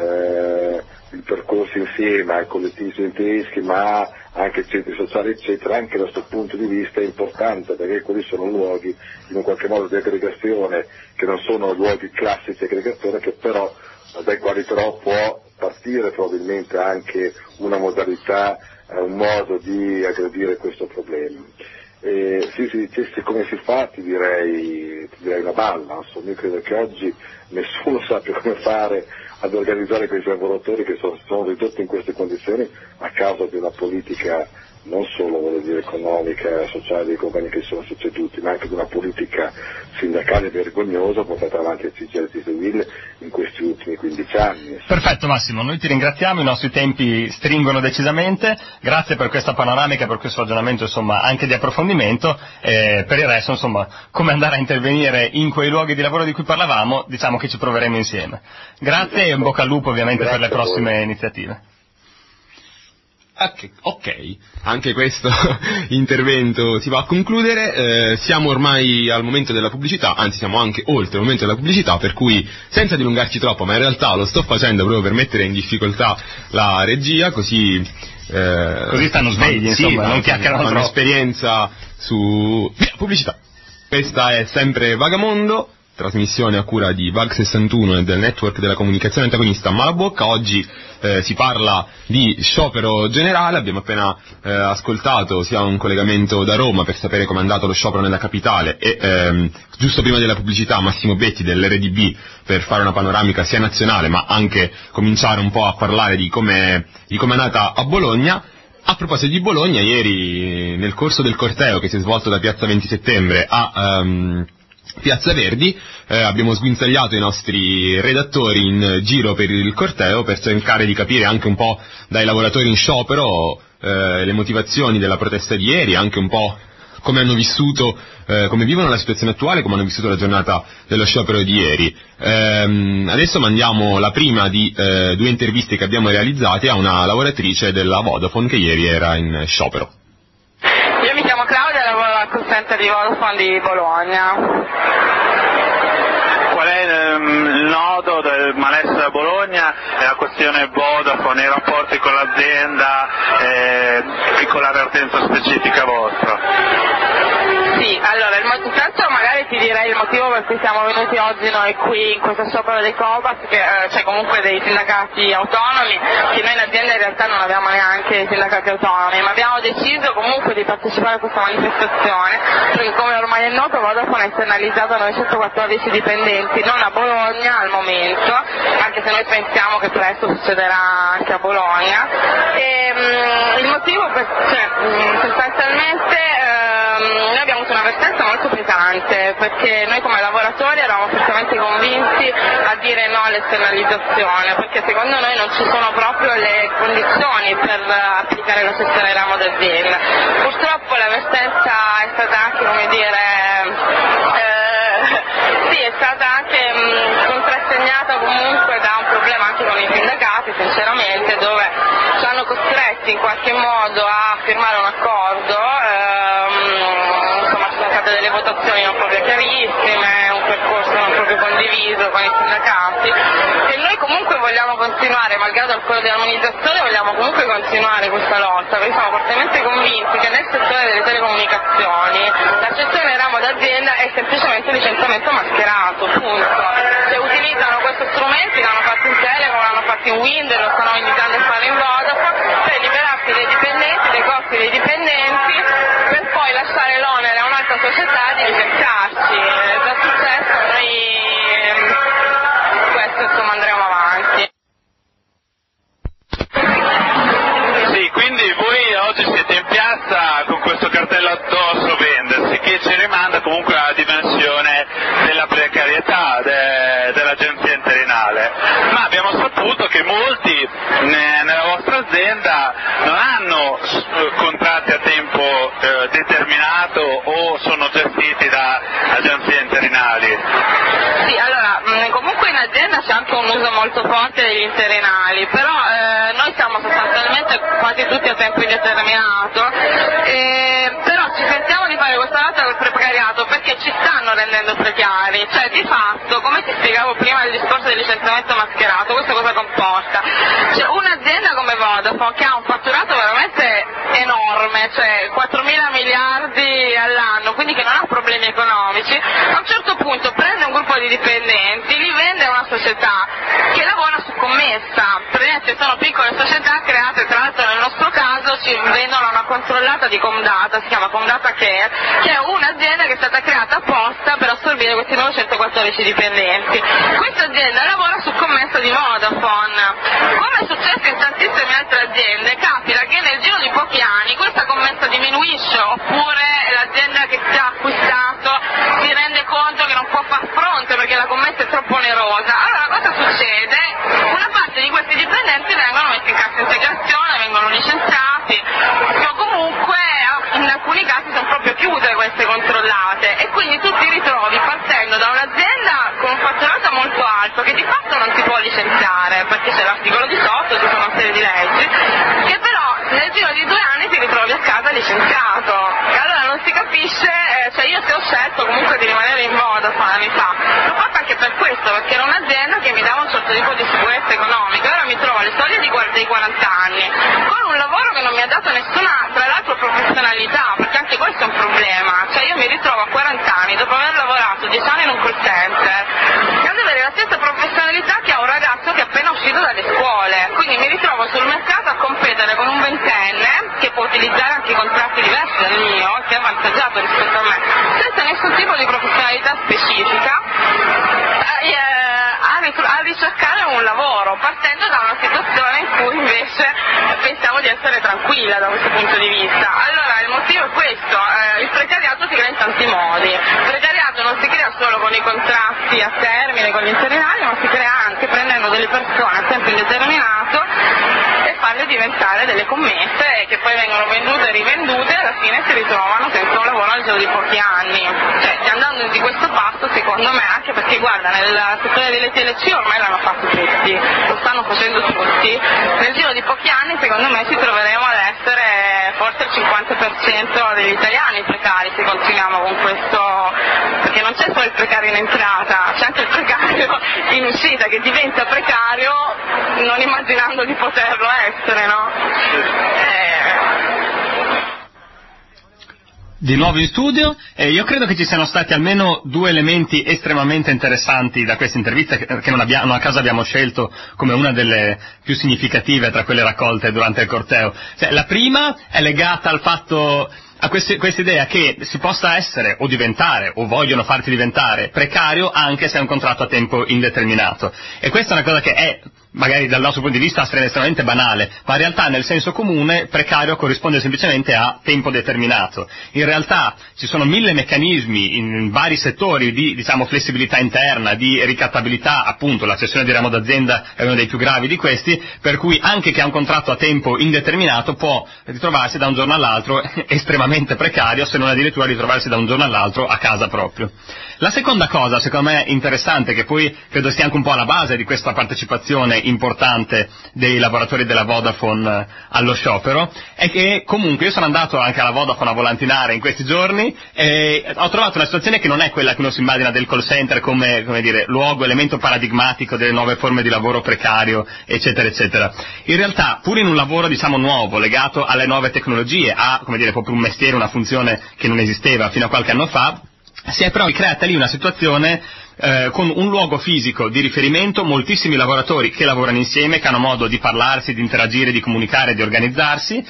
il percorso insieme ai collettivi studenteschi, ma anche centri sociali eccetera, anche da questo punto di vista è importante, perché quelli sono luoghi in un qualche modo di aggregazione, che non sono luoghi classici di aggregazione, che però dai quali però può partire probabilmente anche una modalità, un modo di aggredire questo problema. Se si dicesse come si fa, ti direi una balla, insomma. Io credo che oggi nessuno sappia come fare ad organizzare questi lavoratori che sono ridotti in queste condizioni a causa di una politica non solo, voglio dire, economica, sociale dei governi che sono succeduti, ma anche di una politica sindacale vergognosa portata avanti a CGIL e CSUIL in questi ultimi 15 anni. Perfetto Massimo, noi ti ringraziamo, i nostri tempi stringono decisamente, grazie per questa panoramica, per questo ragionamento insomma anche di approfondimento, per il resto insomma come andare a intervenire in quei luoghi di lavoro di cui parlavamo, diciamo che ci proveremo insieme. Grazie e in bocca al lupo ovviamente per le prossime iniziative. Ok, anche questo intervento si va a concludere, siamo ormai al momento della pubblicità, anzi siamo anche oltre il momento della pubblicità, per cui senza dilungarci troppo, ma in realtà lo sto facendo proprio per mettere in difficoltà la regia, così stanno svegli, insomma, non chiacchierano troppo. Un'esperienza su pubblicità. Questa è sempre Vagamondo, trasmissione a cura di Vag 61 e del network della comunicazione antagonista Malabocca. Oggi si parla di sciopero generale, abbiamo appena ascoltato sia un collegamento da Roma per sapere com'è andato lo sciopero nella capitale e giusto prima della pubblicità Massimo Betti dell'RDB per fare una panoramica sia nazionale ma anche cominciare un po' a parlare di com'è andata a Bologna. A proposito di Bologna, ieri nel corso del corteo che si è svolto da Piazza 20 Settembre a Piazza Verdi abbiamo sguinzagliato i nostri redattori in giro per il corteo per cercare di capire anche un po' dai lavoratori in sciopero le motivazioni della protesta di ieri, anche un po' come hanno vissuto, come vivono la situazione attuale, come hanno vissuto la giornata dello sciopero di ieri. Adesso mandiamo la prima di due interviste che abbiamo realizzate a una lavoratrice della Vodafone che ieri era in sciopero. Io mi chiamo Claudia e lavoro al call center di Vodafone di Bologna. Qual è il nodo del malessere a Bologna e a gestione Vodafone, i rapporti con l'azienda e con la vertenza specifica vostra. Sì, allora, intanto magari ti direi il motivo per cui siamo venuti oggi noi qui in questo sciopero dei Cobas, che c'è comunque dei sindacati autonomi, che noi in azienda in realtà non abbiamo neanche i sindacati autonomi, ma abbiamo deciso comunque di partecipare a questa manifestazione, perché come ormai è noto Vodafone ha esternalizzato a 914 dipendenti, non a Bologna al momento, anche se noi pensiamo che presto succederà anche a Bologna. E, il motivo sostanzialmente noi abbiamo avuto una vertenza molto pesante, perché noi come lavoratori eravamo perfettamente convinti a dire no all'esternalizzazione, perché secondo noi non ci sono proprio le condizioni per applicare la gestione ramo d'azienda. Purtroppo la vertenza è stata anche, come dire, è stata anche contrassegnata comunque da un problema anche con i sindacati, sinceramente, dove ci hanno costretti in qualche modo a firmare un accordo, insomma ci sono state delle votazioni non proprio chiarissime, un percorso non proprio condiviso con i sindacati, e noi comunque vogliamo continuare, malgrado il quello di armonizzazione, vogliamo comunque continuare questa lotta, perché siamo fortemente convinti che nel settore delle telecomunicazioni la gestione ramo d'azienda è semplicemente licenziamento mascherato, punto. Se utilizzano questi strumenti, l'hanno fatto in Telecom, l'hanno fatto in Wind, lo stanno iniziando a fare in Vodafone, per liberarsi dei dipendenti, dei costi dei dipendenti, per poi lasciare l'onere a un'altra società di licenziarci. È già successo, noi questo insomma andremo avanti. Sì, quindi voi oggi siete in piazza con questo cartello addosso vendersi, che ci rimanda comunque alla dimensione della precarietà dell'agenzia interinale, ma abbiamo saputo che molti nella vostra azienda non hanno contratti a tempo determinato o sono gestiti da agenzie interinali. Sì, allora, comunque in azienda c'è anche un uso molto forte degli interinali, però noi siamo sostanzialmente quasi tutti a tempo indeterminato, però ci sentiamo di fare questa lotta col precariato perché ci stanno rendendo precari, cioè di fatto, come ti spiegavo prima del discorso del licenziamento mascherato, questo cosa comporta? Cioè, un'azienda come Vodafone, che ha un fatturato veramente enorme, cioè 4.000 miliardi all'anno, quindi che non ha problemi economici, a un certo punto prende un gruppo di dipendenti, li vende a una società che lavora su commessa, praticamente sono piccole società create, tra l'altro nel nostro caso ci vendono una controllata di Comdata, si chiama Comdata Care, che è un'azienda che è stata creata apposta per assorbire questi 914 dipendenti. Questa azienda lavora su commessa di Vodafone. Come è successo in tantissime altre aziende, capita che nel giro di pochi anni questa commessa diminuisce, oppure l'azienda che ti ha acquistato si rende conto che non può far fronte perché la commessa è troppo onerosa. Allora cosa succede? Una parte di questi dipendenti vengono messi in cassa integrazione, vengono licenziati, o comunque in alcuni casi sono proprio chiuse queste controllate, e quindi tu ti ritrovi partendo da un'azienda con un fatturato molto alto che di fatto non si può licenziare perché c'è l'articolo 18, ci sono una serie di leggi, che però nel giro di 2 anni ti ritrovi a casa licenziato, e allora non si capisce, cioè io se ho scelto comunque di rimanere in Vodafone anni fa, l'ho fatto anche per questo, perché era un'azienda che mi dava un certo tipo di sicurezza economica, ora mi trovo alle soglie dei 40 anni, con un lavoro che non mi ha dato nessuna, tra l'altro, professionalità, perché anche questo è un problema, cioè io mi ritrovo a 40 anni, dopo aver lavorato 10 anni in un call center, ad avere la stessa professionalità che ha un ragazzo che è appena uscito dalle scuole, quindi mi ritrovo sul mercato a competere con un ventenne che può utilizzare anche contratti diversi dal mio, che è avvantaggiato rispetto a me, senza nessun tipo di professionalità specifica, a ricercare un lavoro, partendo da una situazione in cui invece pensavo di essere tranquilla da questo punto di vista. Allora il motivo è questo, il precariato si crea in tanti modi, il precariato non si crea solo con i contratti a termine, con gli interinali, ma si crea anche prendendo delle persone a tempo indeterminato e farle diventare delle commesse che poi vengono vendute e rivendute e alla fine si ritrovano senza un lavoro al giro di pochi anni. Cioè, andando di questo passo, secondo me, anche perché guarda, nel settore delle TLC ormai l'hanno fatto tutti, lo stanno facendo tutti, nel giro di pochi anni secondo me ci troveremo ad essere forse il 50% degli italiani precari se continuiamo con questo, perché non c'è solo il precario in entrata, c'è anche il precario in uscita, che diventa precario non immaginando di poterlo essere, no? Di nuovo in studio, e io credo che ci siano stati almeno due elementi estremamente interessanti da questa intervista che non a caso abbiamo scelto come una delle più significative tra quelle raccolte durante il corteo. Cioè, la prima è legata al fatto, a questa idea che si possa essere o diventare, o vogliono farti diventare, precario anche se è un contratto a tempo indeterminato. E questa è una cosa che è, magari dal nostro punto di vista, estremamente banale, ma in realtà nel senso comune precario corrisponde semplicemente a tempo determinato. In realtà ci sono 1000 meccanismi in vari settori di, diciamo, flessibilità interna, di ricattabilità, appunto la cessione di ramo d'azienda è uno dei più gravi di questi, per cui anche chi ha un contratto a tempo indeterminato può ritrovarsi da un giorno all'altro estremamente precario, se non addirittura ritrovarsi da un giorno all'altro a casa proprio. La seconda cosa, secondo me interessante, che poi credo sia anche un po' alla base di questa partecipazione importante dei lavoratori della Vodafone allo sciopero, è che comunque io sono andato anche alla Vodafone a volantinare in questi giorni e ho trovato una situazione che non è quella che uno si immagina del call center come dire, luogo, elemento paradigmatico delle nuove forme di lavoro precario, eccetera, eccetera. In realtà, pur in un lavoro, diciamo, nuovo, legato alle nuove tecnologie, a, come dire, proprio un mestiere, una funzione che non esisteva fino a qualche anno fa, si è però creata lì una situazione con un luogo fisico di riferimento, moltissimi lavoratori che lavorano insieme, che hanno modo di parlarsi, di interagire, di comunicare, di organizzarsi,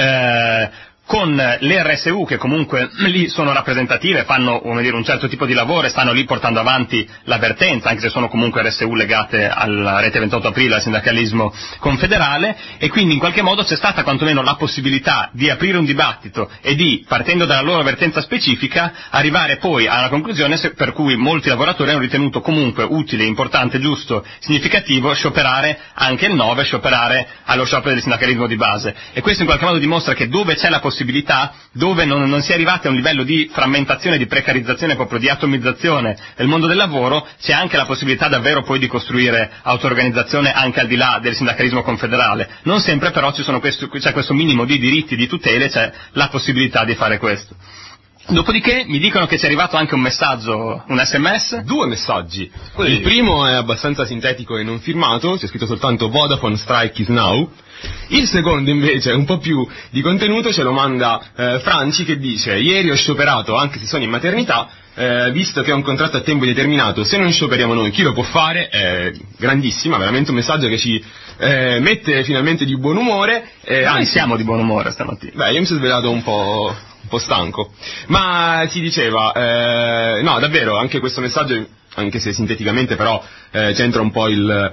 con le RSU che comunque lì sono rappresentative, fanno, come dire, un certo tipo di lavoro e stanno lì portando avanti la vertenza, anche se sono comunque RSU legate alla rete 28 aprile, al sindacalismo confederale, e quindi in qualche modo c'è stata quantomeno la possibilità di aprire un dibattito e di, partendo dalla loro vertenza specifica, arrivare poi alla conclusione per cui molti lavoratori hanno ritenuto comunque utile, importante, giusto, significativo scioperare anche il 9, scioperare allo sciopero del sindacalismo di base. E questo in qualche modo dimostra che dove c'è la possibilità, dove non si è arrivati a un livello di frammentazione, di precarizzazione, proprio di atomizzazione del mondo del lavoro, c'è anche la possibilità davvero poi di costruire auto-organizzazione anche al di là del sindacalismo confederale. Non sempre però c'è questo minimo di diritti, di tutele, c'è la possibilità di fare questo. Dopodiché mi dicono che ci è arrivato anche un messaggio, un SMS. 2 messaggi. Il primo è abbastanza sintetico e non firmato, c'è scritto soltanto Vodafone Strike is now. Il secondo invece è un po' più di contenuto, ce lo manda Franci, che dice: ieri ho scioperato anche se sono in maternità, visto che ho un contratto a tempo determinato, se non scioperiamo noi chi lo può fare? Grandissima, veramente un messaggio che ci mette finalmente di buon umore. Noi siamo di buon umore stamattina. Beh, io mi sono svegliato un po' stanco, ma si diceva, no davvero, anche questo messaggio, anche se sinteticamente però c'entra un po'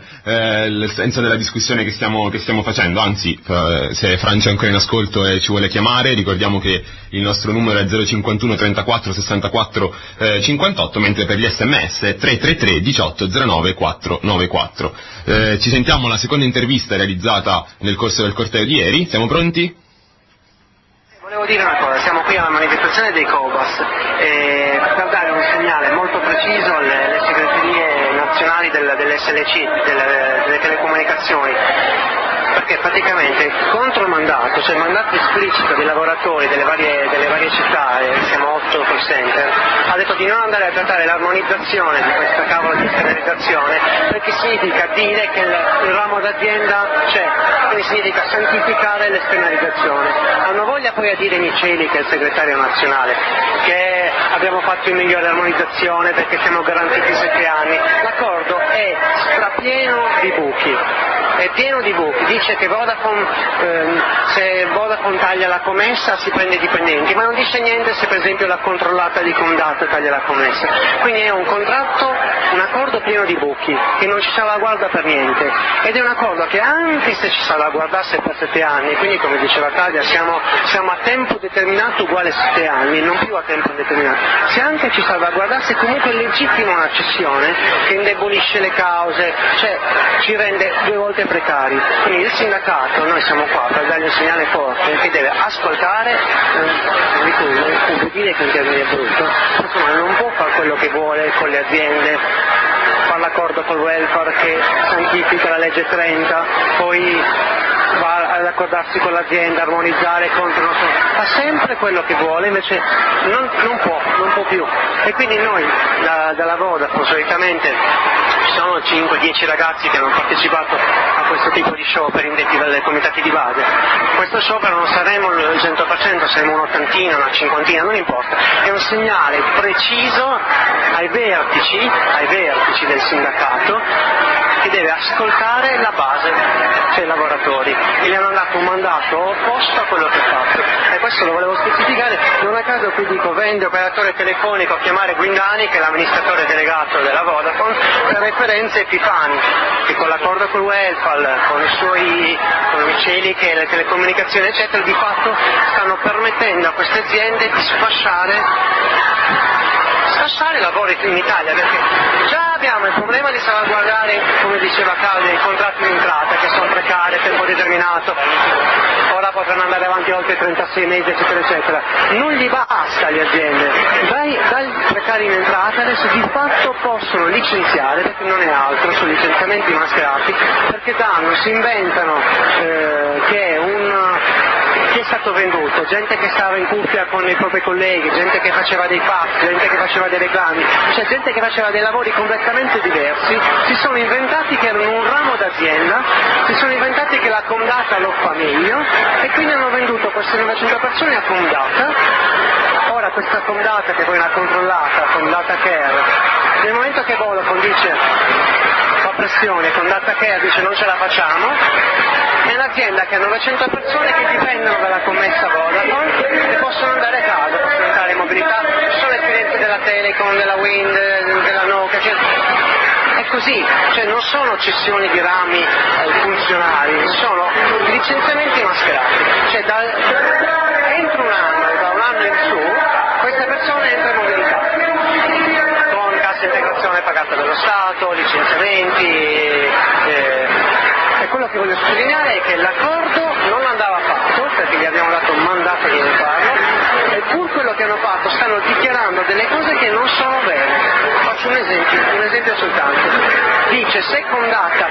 il senso della discussione che stiamo facendo. Anzi, se Francia è ancora in ascolto e ci vuole chiamare, ricordiamo che il nostro numero è 051 34 64 58, mentre per gli SMS è 333 18 09 494. Ci sentiamo la seconda intervista realizzata nel corso del corteo di ieri. Siamo pronti? Volevo dire una cosa, siamo qui alla manifestazione dei Cobas per dare un segnale molto preciso alle segreterie nazionali dell'SLC, delle telecomunicazioni, perché praticamente contro il mandato, cioè il mandato esplicito dei lavoratori delle varie città, siamo 8 call center, ha detto di non andare a trattare l'armonizzazione di questa cavolo di esternalizzazione, perché significa dire che il ramo d'azienda c'è, quindi significa santificare l'esternalizzazione. Hanno voglia poi a dire Miceli, che è il segretario nazionale, che abbiamo fatto il migliore armonizzazione perché siamo garantiti 7 anni. L'accordo è strapieno di buchi. È pieno di buchi, dice che se Vodafone taglia la commessa si prende i dipendenti, ma non dice niente se per esempio la controllata di Condat taglia la commessa. Quindi è un accordo pieno di buchi, che non ci salvaguarda per niente, ed è un accordo che anche se ci salvaguardasse per 7 anni, quindi come diceva Taglia siamo a tempo determinato uguale 7 anni, non più a tempo indeterminato, se anche ci salvaguardasse comunque è legittima una cessione che indebolisce le cause, cioè ci rende 2 volte precari. Quindi il sindacato, noi siamo qua per dargli un segnale forte che deve ascoltare, non può dire che in termini è brutto, insomma non può fare quello che vuole con le aziende, fare l'accordo col welfare che santifica la legge 30, poi va ad accordarsi con l'azienda, armonizzare contro, non so, fa sempre quello che vuole, invece non può più. E quindi noi dalla Vodafone solitamente ci sono sono 5-10 ragazzi che hanno partecipato a questo tipo di show indetti dalle comitati di base. Questo show però non saremo il 100%, saremo un'ottantina, una cinquantina, non importa. È un segnale preciso ai vertici del sindacato che deve ascoltare la base, cioè i lavoratori, e gli hanno dato un mandato opposto a quello che ha fatto. E questo lo volevo specificare, non a caso qui dico vende operatore telefonico a chiamare Guindani, che è l'amministratore delegato della Vodafone, per referenze Epifani, che con l'accordo con l'UELFAL, con i cieli che le telecomunicazioni eccetera, di fatto stanno permettendo a queste aziende di sfasciare lavori in Italia, perché già abbiamo il problema di salvaguardare, come diceva Claudia, i contratti di entrata che sono precari a tempo determinato, ora potranno andare avanti oltre 36 mesi eccetera eccetera. Non gli basta alle aziende, dai precari in entrata adesso di fatto possono licenziare, perché non è altro, sono licenziamenti mascherati, perché si inventano che è stato venduto, gente che stava in cuffia con i propri colleghi, gente che faceva dei fax, gente che faceva dei reclami, cioè gente che faceva dei lavori completamente diversi, si sono inventati che erano un ramo d'azienda, si sono inventati che la Comdata lo fa meglio e quindi hanno venduto queste 900 persone a Comdata. Ora questa Comdata, che poi è una controllata, Comdata Care, nel momento che Vodafone dice fa pressione, Comdata Care dice non ce la facciamo, è un'azienda che ha 900 persone che dipendono dalla commessa Vodafone e possono andare a casa, possono entrare in mobilità, ci sono esperienze della Telecom, della Wind, della Nokia, è così, cioè non sono cessioni di rami funzionali, sono licenziamenti mascherati, cioè entro un anno, da un anno in su, questa persona entra in mobilità, con cassa integrazione pagata dallo Stato, licenziamenti. E quello che voglio sottolineare è che l'accordo non andava fatto, perché gli abbiamo dato un mandato di non farlo, e pur quello che hanno fatto stanno dichiarando delle cose che non sono vere. Faccio un esempio soltanto. Dice se Comdata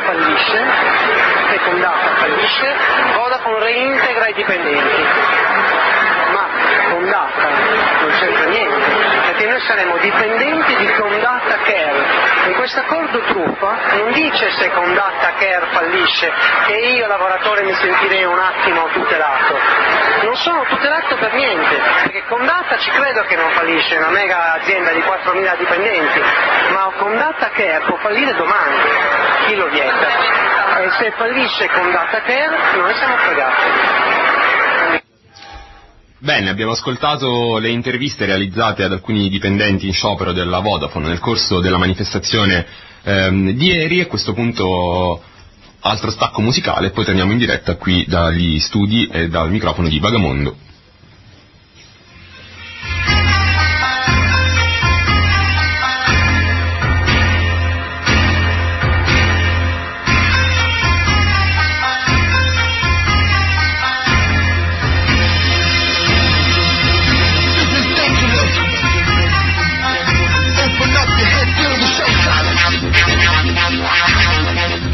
fallisce, Vodafone reintegra i dipendenti. Ma Comdata non c'entra niente, perché noi saremo dipendenti di Comdata Care. In questo accordo truffa non dice se Comdata Care fallisce che io lavoratore mi sentirei un attimo tutelato. Non sono tutelato per niente, perché Comdata ci credo che non fallisce, è una mega azienda di 4.000 dipendenti, ma Comdata Care può fallire domani, chi lo vieta? E se fallisce Comdata Care noi siamo fregati. Bene, abbiamo ascoltato le interviste realizzate ad alcuni dipendenti in sciopero della Vodafone nel corso della manifestazione di ieri, e a questo punto altro stacco musicale e poi torniamo in diretta qui dagli studi e dal microfono di Vagamondo.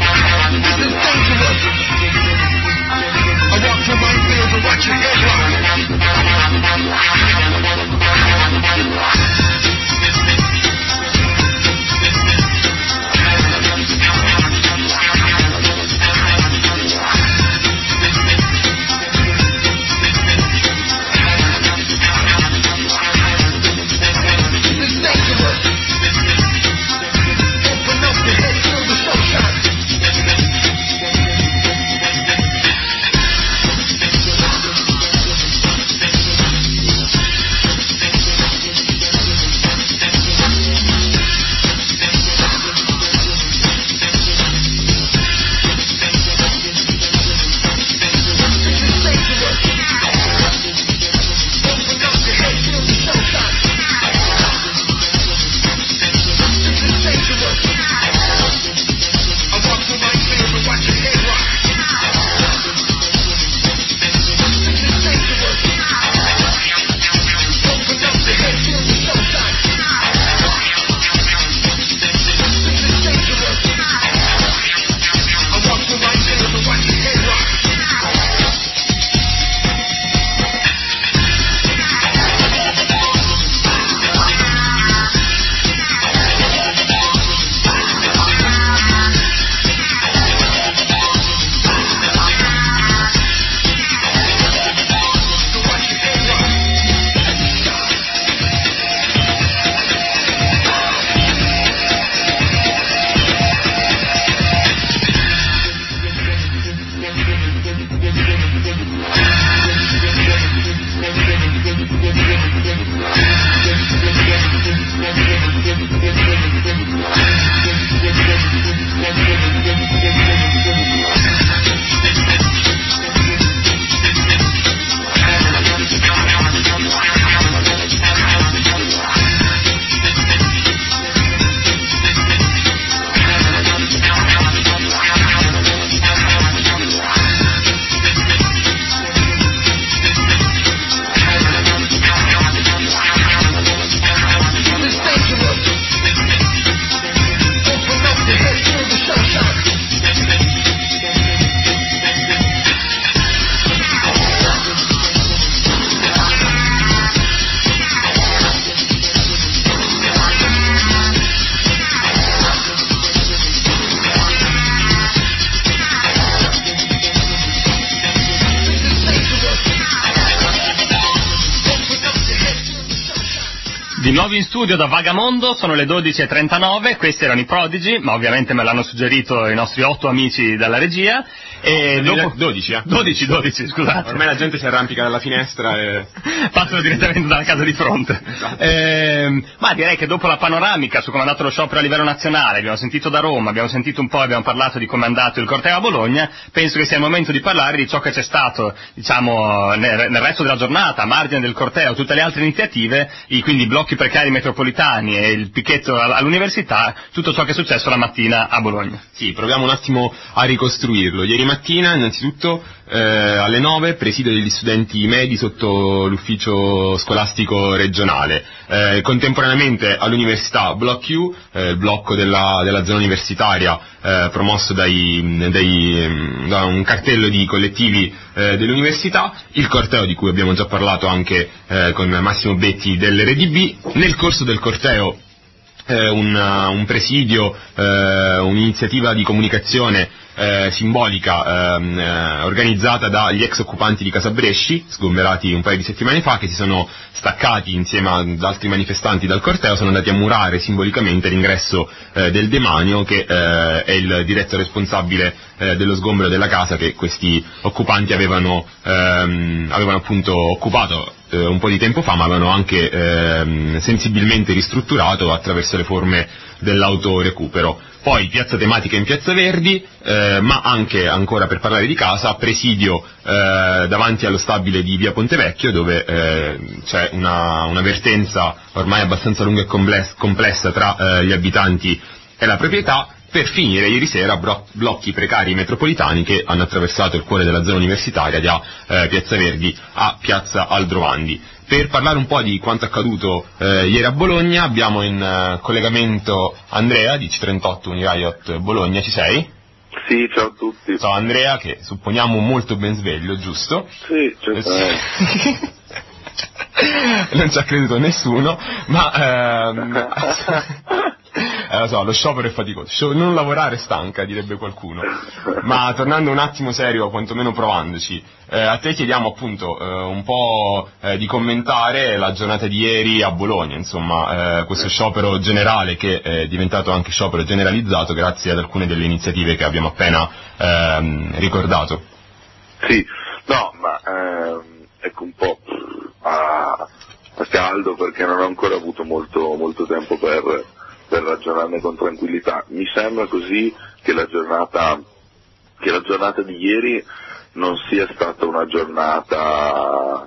I walk through my fields and watch your headline. Di nuovo in studio da Vagamondo, sono le 12:39, questi erano i Prodigy, ma ovviamente me l'hanno suggerito i nostri 8 amici dalla regia. E dopo 12, 12, scusate. Ormai la gente si arrampica dalla finestra e passano direttamente dalla casa di fronte. Esatto. Ma direi che dopo la panoramica su come è andato lo sciopero a livello nazionale, abbiamo sentito da Roma, abbiamo sentito un po', abbiamo parlato di come è andato il corteo a Bologna, penso che sia il momento di parlare di ciò che c'è stato, diciamo, nel resto della giornata, a margine del corteo, tutte le altre iniziative, quindi i blocchi precari metropolitani e il picchetto all'università, tutto ciò che è successo la mattina a Bologna. Sì, proviamo un attimo a ricostruirlo. Ieri mattina, innanzitutto, alle 9, presidio degli studenti medi sotto l'ufficio scolastico regionale. Contemporaneamente all'università Block U, il blocco della zona universitaria, promosso da un cartello di collettivi dell'università, il corteo di cui abbiamo già parlato anche con Massimo Betti dell'RDB. Nel corso del corteo un presidio, un'iniziativa di comunicazione simbolica organizzata dagli ex occupanti di Casa Bresci, sgomberati un paio di settimane fa, che si sono staccati insieme ad altri manifestanti dal corteo, sono andati a murare simbolicamente l'ingresso del demanio, che è il diretto responsabile dello sgombero della casa che questi occupanti avevano appunto occupato un po' di tempo fa, ma avevano anche sensibilmente ristrutturato attraverso le forme dell'autorecupero. Poi piazza tematica in Piazza Verdi, ma anche, ancora per parlare di casa, presidio davanti allo stabile di via Pontevecchio, dove c'è una vertenza ormai abbastanza lunga e complessa tra gli abitanti e la proprietà, per finire ieri sera blocchi precari metropolitani che hanno attraversato il cuore della zona universitaria da Piazza Verdi a Piazza Aldrovandi. Per parlare un po' di quanto accaduto ieri a Bologna abbiamo in collegamento Andrea di C38 Uniriot Bologna. Ci sei? Sì, ciao a tutti. Ciao Andrea, che supponiamo molto ben sveglio, giusto? Sì, certamente. Non ci ha creduto nessuno, ma lo so, lo sciopero è faticoso, non lavorare stanca, direbbe qualcuno. Ma tornando un attimo serio, quantomeno provandoci, a te chiediamo appunto un po' di commentare la giornata di ieri a Bologna, insomma, questo sciopero generale che è diventato anche sciopero generalizzato grazie ad alcune delle iniziative che abbiamo appena ricordato. Sì, no, ma ecco un po' a caldo, perché non ho ancora avuto molto tempo per ragionarne con tranquillità. Mi sembra così che la giornata di ieri non sia stata una giornata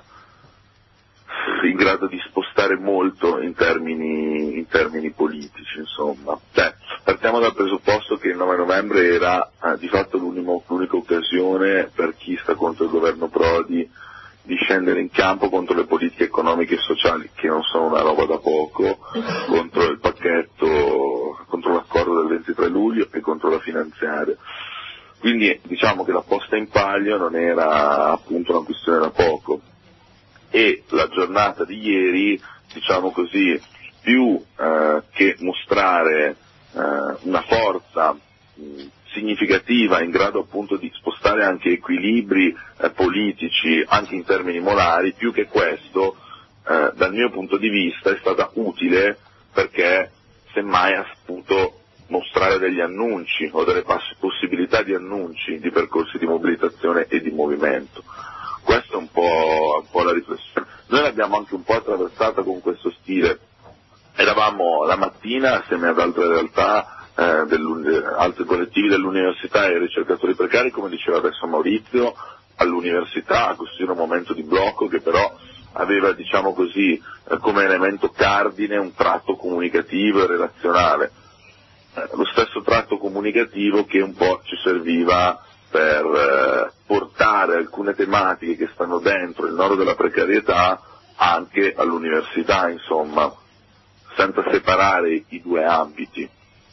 in grado di spostare molto in termini politici, insomma. Partiamo dal presupposto che il 9 novembre era di fatto l'unica occasione per chi sta contro il governo Prodi di scendere in campo contro le politiche economiche e sociali, che non sono una roba da poco, contro il pacchetto, contro l'accordo del 23 luglio e contro la finanziaria. Quindi diciamo che la posta in palio non era appunto una questione da poco, e la giornata di ieri, diciamo così, più che mostrare una forza significativa in grado appunto di spostare anche equilibri politici anche in termini morali, più che questo dal mio punto di vista è stata utile, perché semmai ha saputo mostrare degli annunci o delle possibilità di annunci di percorsi di mobilitazione e di movimento. Questa è un po' la riflessione. Noi l'abbiamo anche un po' attraversata con questo stile. Eravamo la mattina assieme ad altre realtà, altri collettivi dell'università e ricercatori precari, come diceva adesso Maurizio, all'università a costruire un momento di blocco che però aveva, diciamo così, come elemento cardine un tratto comunicativo e relazionale. Lo stesso tratto comunicativo che un po' ci serviva per portare alcune tematiche che stanno dentro il nodo della precarietà anche all'università, insomma, senza separare i due ambiti.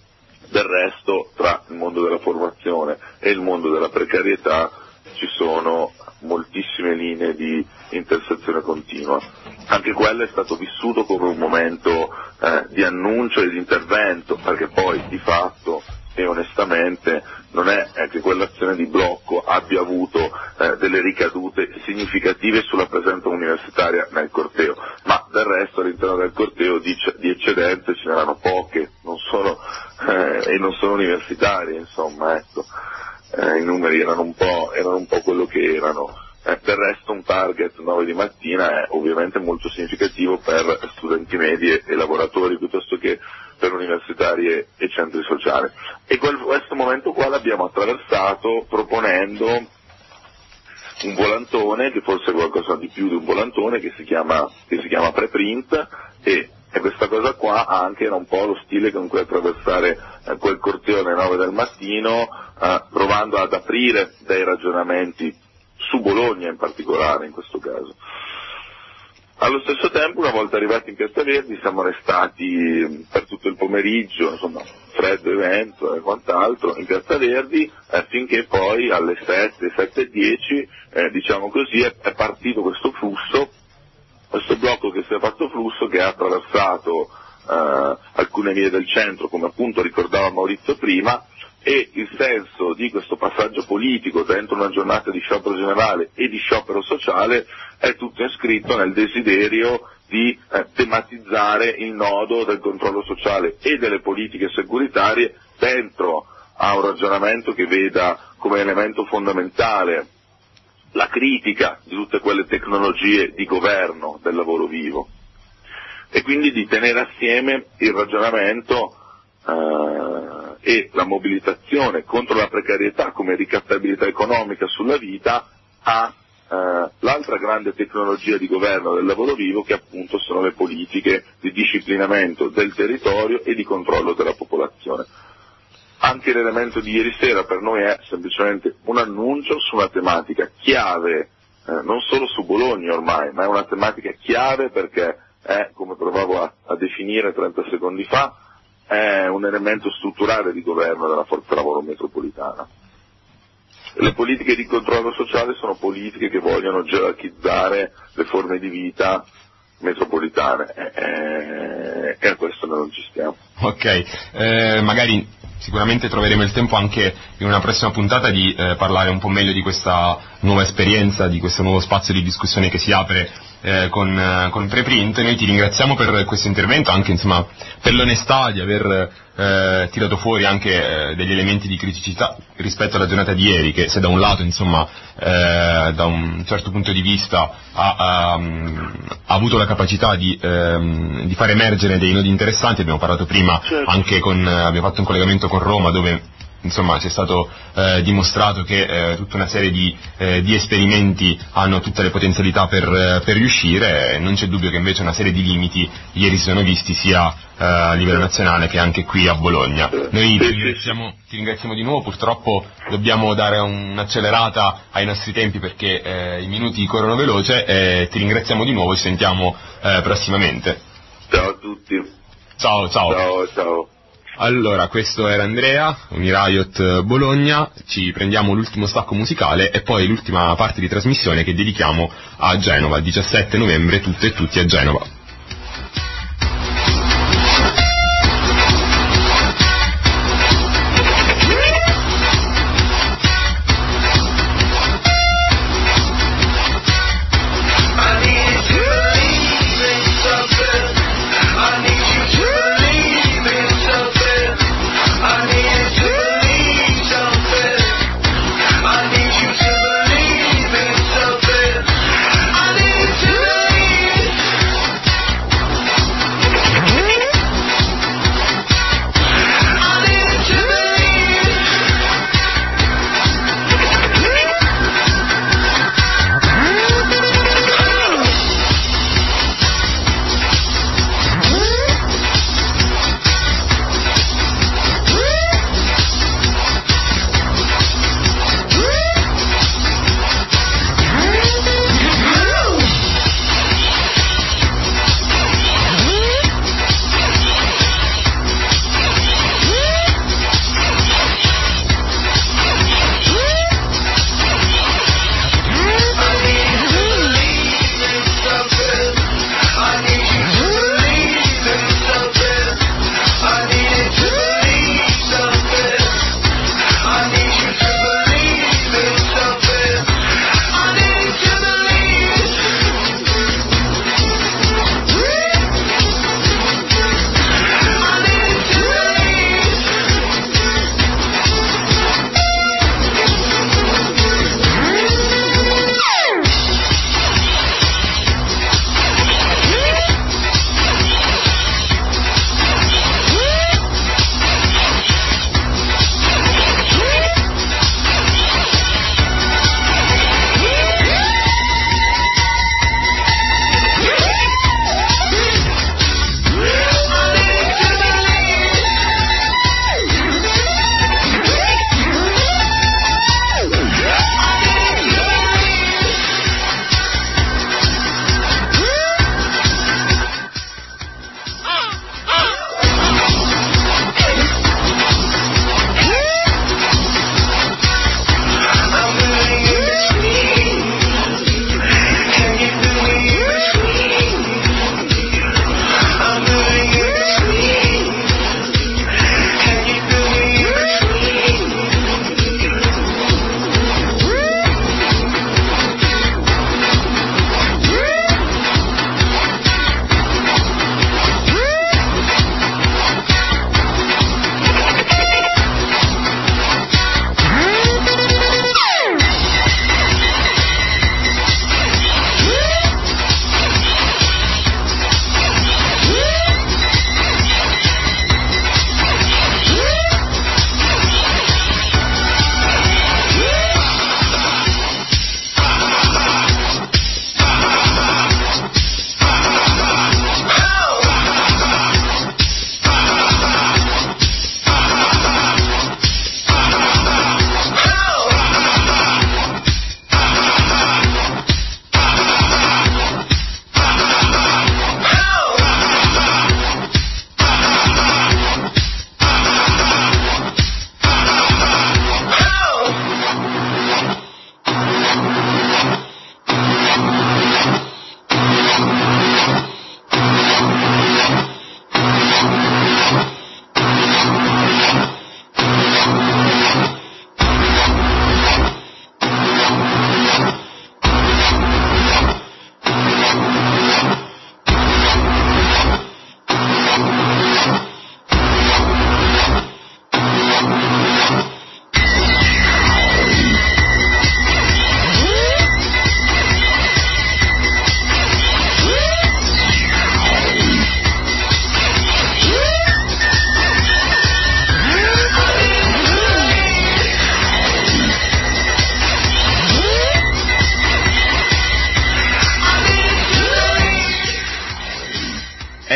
Del resto, tra il mondo della formazione e il mondo della precarietà ci sono moltissime linee di intersezione continua. Anche quello è stato vissuto come un momento di annuncio e di intervento, perché poi di fatto e onestamente non è che quell'azione di blocco abbia avuto delle ricadute significative sulla presenza universitaria nel corteo, ma del resto all'interno del corteo di eccedenze ce n'erano poche, e non sono universitarie, insomma, ecco. I numeri erano un po' quello che erano. Del resto un target 9 di mattina è ovviamente molto significativo per studenti medi e lavoratori piuttosto che per universitari e centri sociali. E questo momento qua l'abbiamo attraversato proponendo un volantone, che forse è qualcosa di più di un volantone, che si chiama preprint, e questa cosa qua anche era un po' lo stile con cui attraversare quel corteo alle 9 del mattino, provando ad aprire dei ragionamenti su Bologna in particolare in questo caso. Allo stesso tempo, una volta arrivati in Piazza Verdi, siamo restati per tutto il pomeriggio, insomma, freddo evento e quant'altro, in Piazza Verdi, finché poi alle 7:10, diciamo così, è partito questo flusso, questo blocco che si è fatto flusso, che ha attraversato alcune vie del centro, come appunto ricordava Maurizio prima, e il senso di questo passaggio politico dentro una giornata di sciopero generale e di sciopero sociale è tutto iscritto nel desiderio di tematizzare il nodo del controllo sociale e delle politiche securitarie dentro a un ragionamento che veda come elemento fondamentale la critica di tutte quelle tecnologie di governo del lavoro vivo, e quindi di tenere assieme il ragionamento e la mobilitazione contro la precarietà come ricattabilità economica sulla vita a l'altra grande tecnologia di governo del lavoro vivo, che appunto sono le politiche di disciplinamento del territorio e di controllo della popolazione. Anche l'elemento di ieri sera per noi è semplicemente un annuncio su una tematica chiave, non solo su Bologna ormai, ma è una tematica chiave perché è, come provavo a definire 30 secondi fa, è un elemento strutturale di governo della forza lavoro metropolitana. Le politiche di controllo sociale sono politiche che vogliono gerarchizzare le forme di vita metropolitane, e a questo noi non ci stiamo. Ok, magari sicuramente troveremo il tempo anche in una prossima puntata di parlare un po' meglio di questa nuova esperienza, di questo nuovo spazio di discussione che si apre con Preprint. Noi ti ringraziamo per questo intervento, anche insomma per l'onestà di aver tirato fuori anche degli elementi di criticità rispetto alla giornata di ieri, che se da un lato insomma da un certo punto di vista ha avuto la capacità di far emergere dei nodi interessanti. Abbiamo parlato prima anche abbiamo fatto un collegamento con Roma, dove insomma ci è stato dimostrato che tutta una serie di esperimenti hanno tutte le potenzialità per riuscire. Non c'è dubbio che invece una serie di limiti ieri si sono visti sia a livello nazionale che anche qui a Bologna. Noi ti ringraziamo di nuovo, purtroppo dobbiamo dare un'accelerata ai nostri tempi perché i minuti corrono veloce, e ti ringraziamo di nuovo, ci sentiamo prossimamente. Ciao a tutti. Ciao. Allora, questo era Andrea, Uniriot Bologna, ci prendiamo l'ultimo stacco musicale e poi l'ultima parte di trasmissione che dedichiamo a Genova, 17 novembre, tutte e tutti a Genova.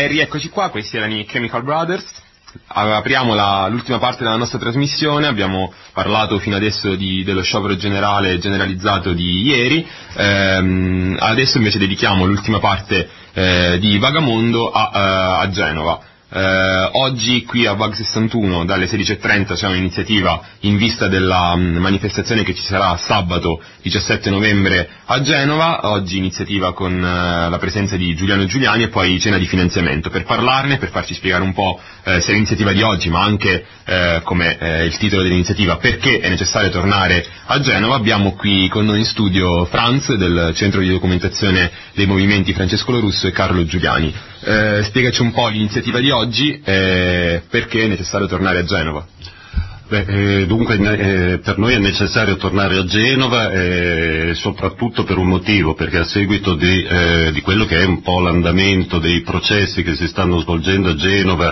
rieccoci qua, questi erano i Chemical Brothers. Apriamo l'ultima parte della nostra trasmissione, abbiamo parlato fino adesso dello sciopero generalizzato di ieri, adesso invece dedichiamo l'ultima parte di Vagamondo a Genova. Oggi qui a Vag 61 dalle 16:30 c'è un'iniziativa in vista della manifestazione che ci sarà sabato 17 novembre a Genova. Oggi iniziativa con la presenza di Giuliano Giuliani e poi cena di finanziamento. Per parlarne, per farci spiegare un po' sia l'iniziativa di oggi ma anche come il titolo dell'iniziativa, perché è necessario tornare a Genova, abbiamo qui con noi in studio Franz del Centro di Documentazione dei Movimenti Francesco Lorusso e Carlo Giuliani. Spiegaci un po' l'iniziativa di oggi, perché è necessario tornare a Genova. Dunque per noi è necessario tornare a Genova soprattutto per un motivo, perché a seguito di quello che è un po' l'andamento dei processi che si stanno svolgendo a Genova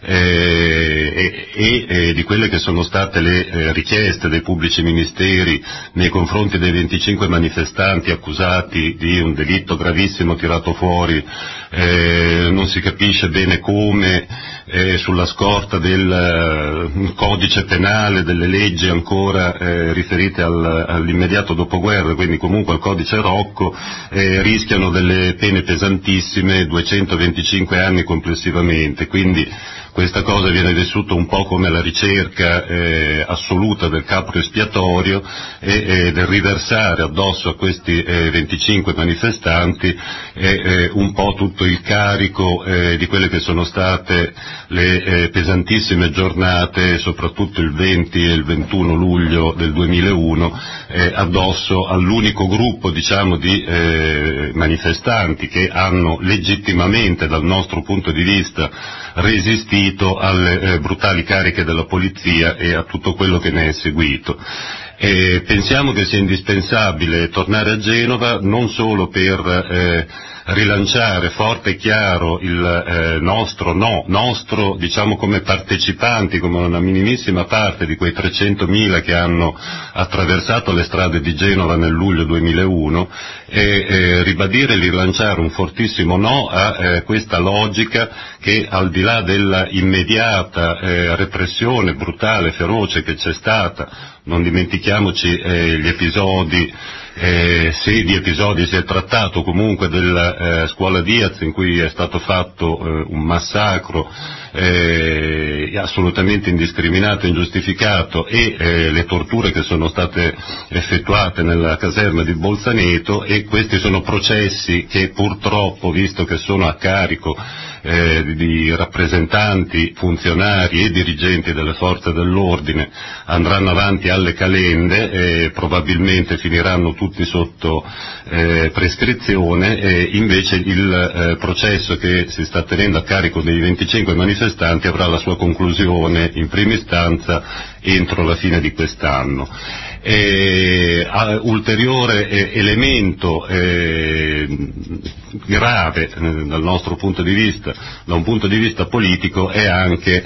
e di quelle che sono state le richieste dei pubblici ministeri nei confronti dei 25 manifestanti accusati di un delitto gravissimo tirato fuori, non si capisce bene come, sulla scorta del codice penale, delle leggi ancora riferite all'immediato dopoguerra, quindi comunque al codice Rocco, rischiano delle pene pesantissime, 225 anni complessivamente, quindi questa cosa viene vissuta un po' come la ricerca assoluta del capro espiatorio e del riversare addosso a questi 25 manifestanti un po' tutto il carico di quelle che sono state le pesantissime giornate, soprattutto il 20 e il 21 luglio del 2001, addosso all'unico gruppo, diciamo, di manifestanti che hanno legittimamente, dal nostro punto di vista, resistito alle brutali cariche della polizia e a tutto quello che ne è seguito. Pensiamo che sia indispensabile tornare a Genova non solo per rilanciare forte e chiaro il nostro diciamo come partecipanti, come una minimissima parte di quei 300.000 che hanno attraversato le strade di Genova nel luglio 2001 e ribadire e rilanciare un fortissimo no a questa logica che, al di là della immediata repressione brutale, feroce che c'è stata, non dimentichiamoci gli episodi, se di episodi si è trattato, comunque della scuola Diaz, in cui è stato fatto un massacro assolutamente indiscriminato e ingiustificato, e le torture che sono state effettuate nella caserma di Bolzaneto, e questi sono processi che purtroppo, visto che sono a carico di rappresentanti, funzionari e dirigenti delle forze dell'ordine, andranno avanti alle calende e probabilmente finiranno tutti sotto prescrizione, invece il processo che si sta tenendo a carico dei 25 manifestanti avrà la sua conclusione in prima istanza entro la fine di quest'anno. Ulteriore elemento grave dal nostro punto di vista, da un punto di vista politico, è anche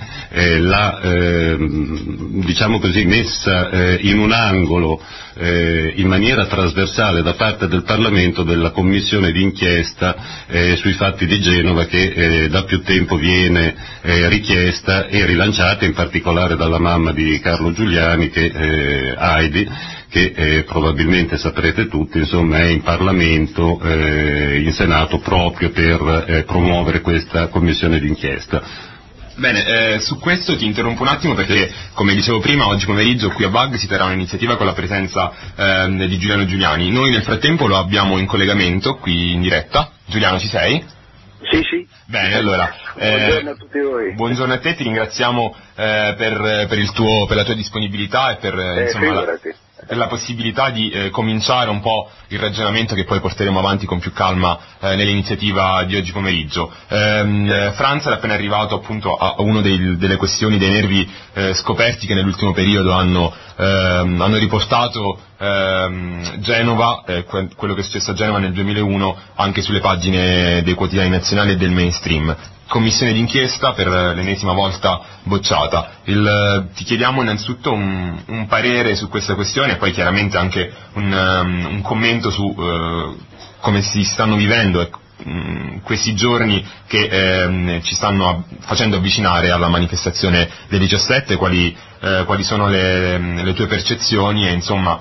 diciamo così, messa in un angolo in maniera trasversale da parte del Parlamento della commissione d'inchiesta sui fatti di Genova, che da più tempo viene richiesta e rilanciata in particolare dalla mamma di Carlo Giuliani, Heidi, che probabilmente saprete tutti, insomma, è in Parlamento, in Senato, proprio per promuovere questa commissione d'inchiesta. Bene, su questo ti interrompo un attimo perché, come dicevo prima, oggi pomeriggio qui a Bug si terrà un'iniziativa con la presenza di Giuliano Giuliani. Noi nel frattempo lo abbiamo in collegamento qui in diretta. Giuliano, ci sei? Sì. Bene, allora. Buongiorno a tutti voi. Buongiorno a te, ti ringraziamo per la tua disponibilità e per la possibilità di cominciare un po' il ragionamento che poi porteremo avanti con più calma nell'iniziativa di oggi pomeriggio. Franz era appena arrivato appunto a una delle questioni, dei nervi scoperti che nell'ultimo periodo hanno riportato Genova, quello che è successo a Genova nel 2001 anche sulle pagine dei quotidiani nazionali e del mainstream. Commissione d'inchiesta per l'ennesima volta bocciata. Ti chiediamo innanzitutto un parere su questa questione e poi chiaramente anche un commento su come si stanno vivendo questi giorni che ci stanno facendo avvicinare alla manifestazione del 17, quali sono le tue percezioni e insomma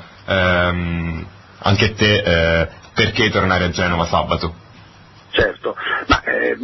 anche te perché tornare a Genova sabato? Certo, ma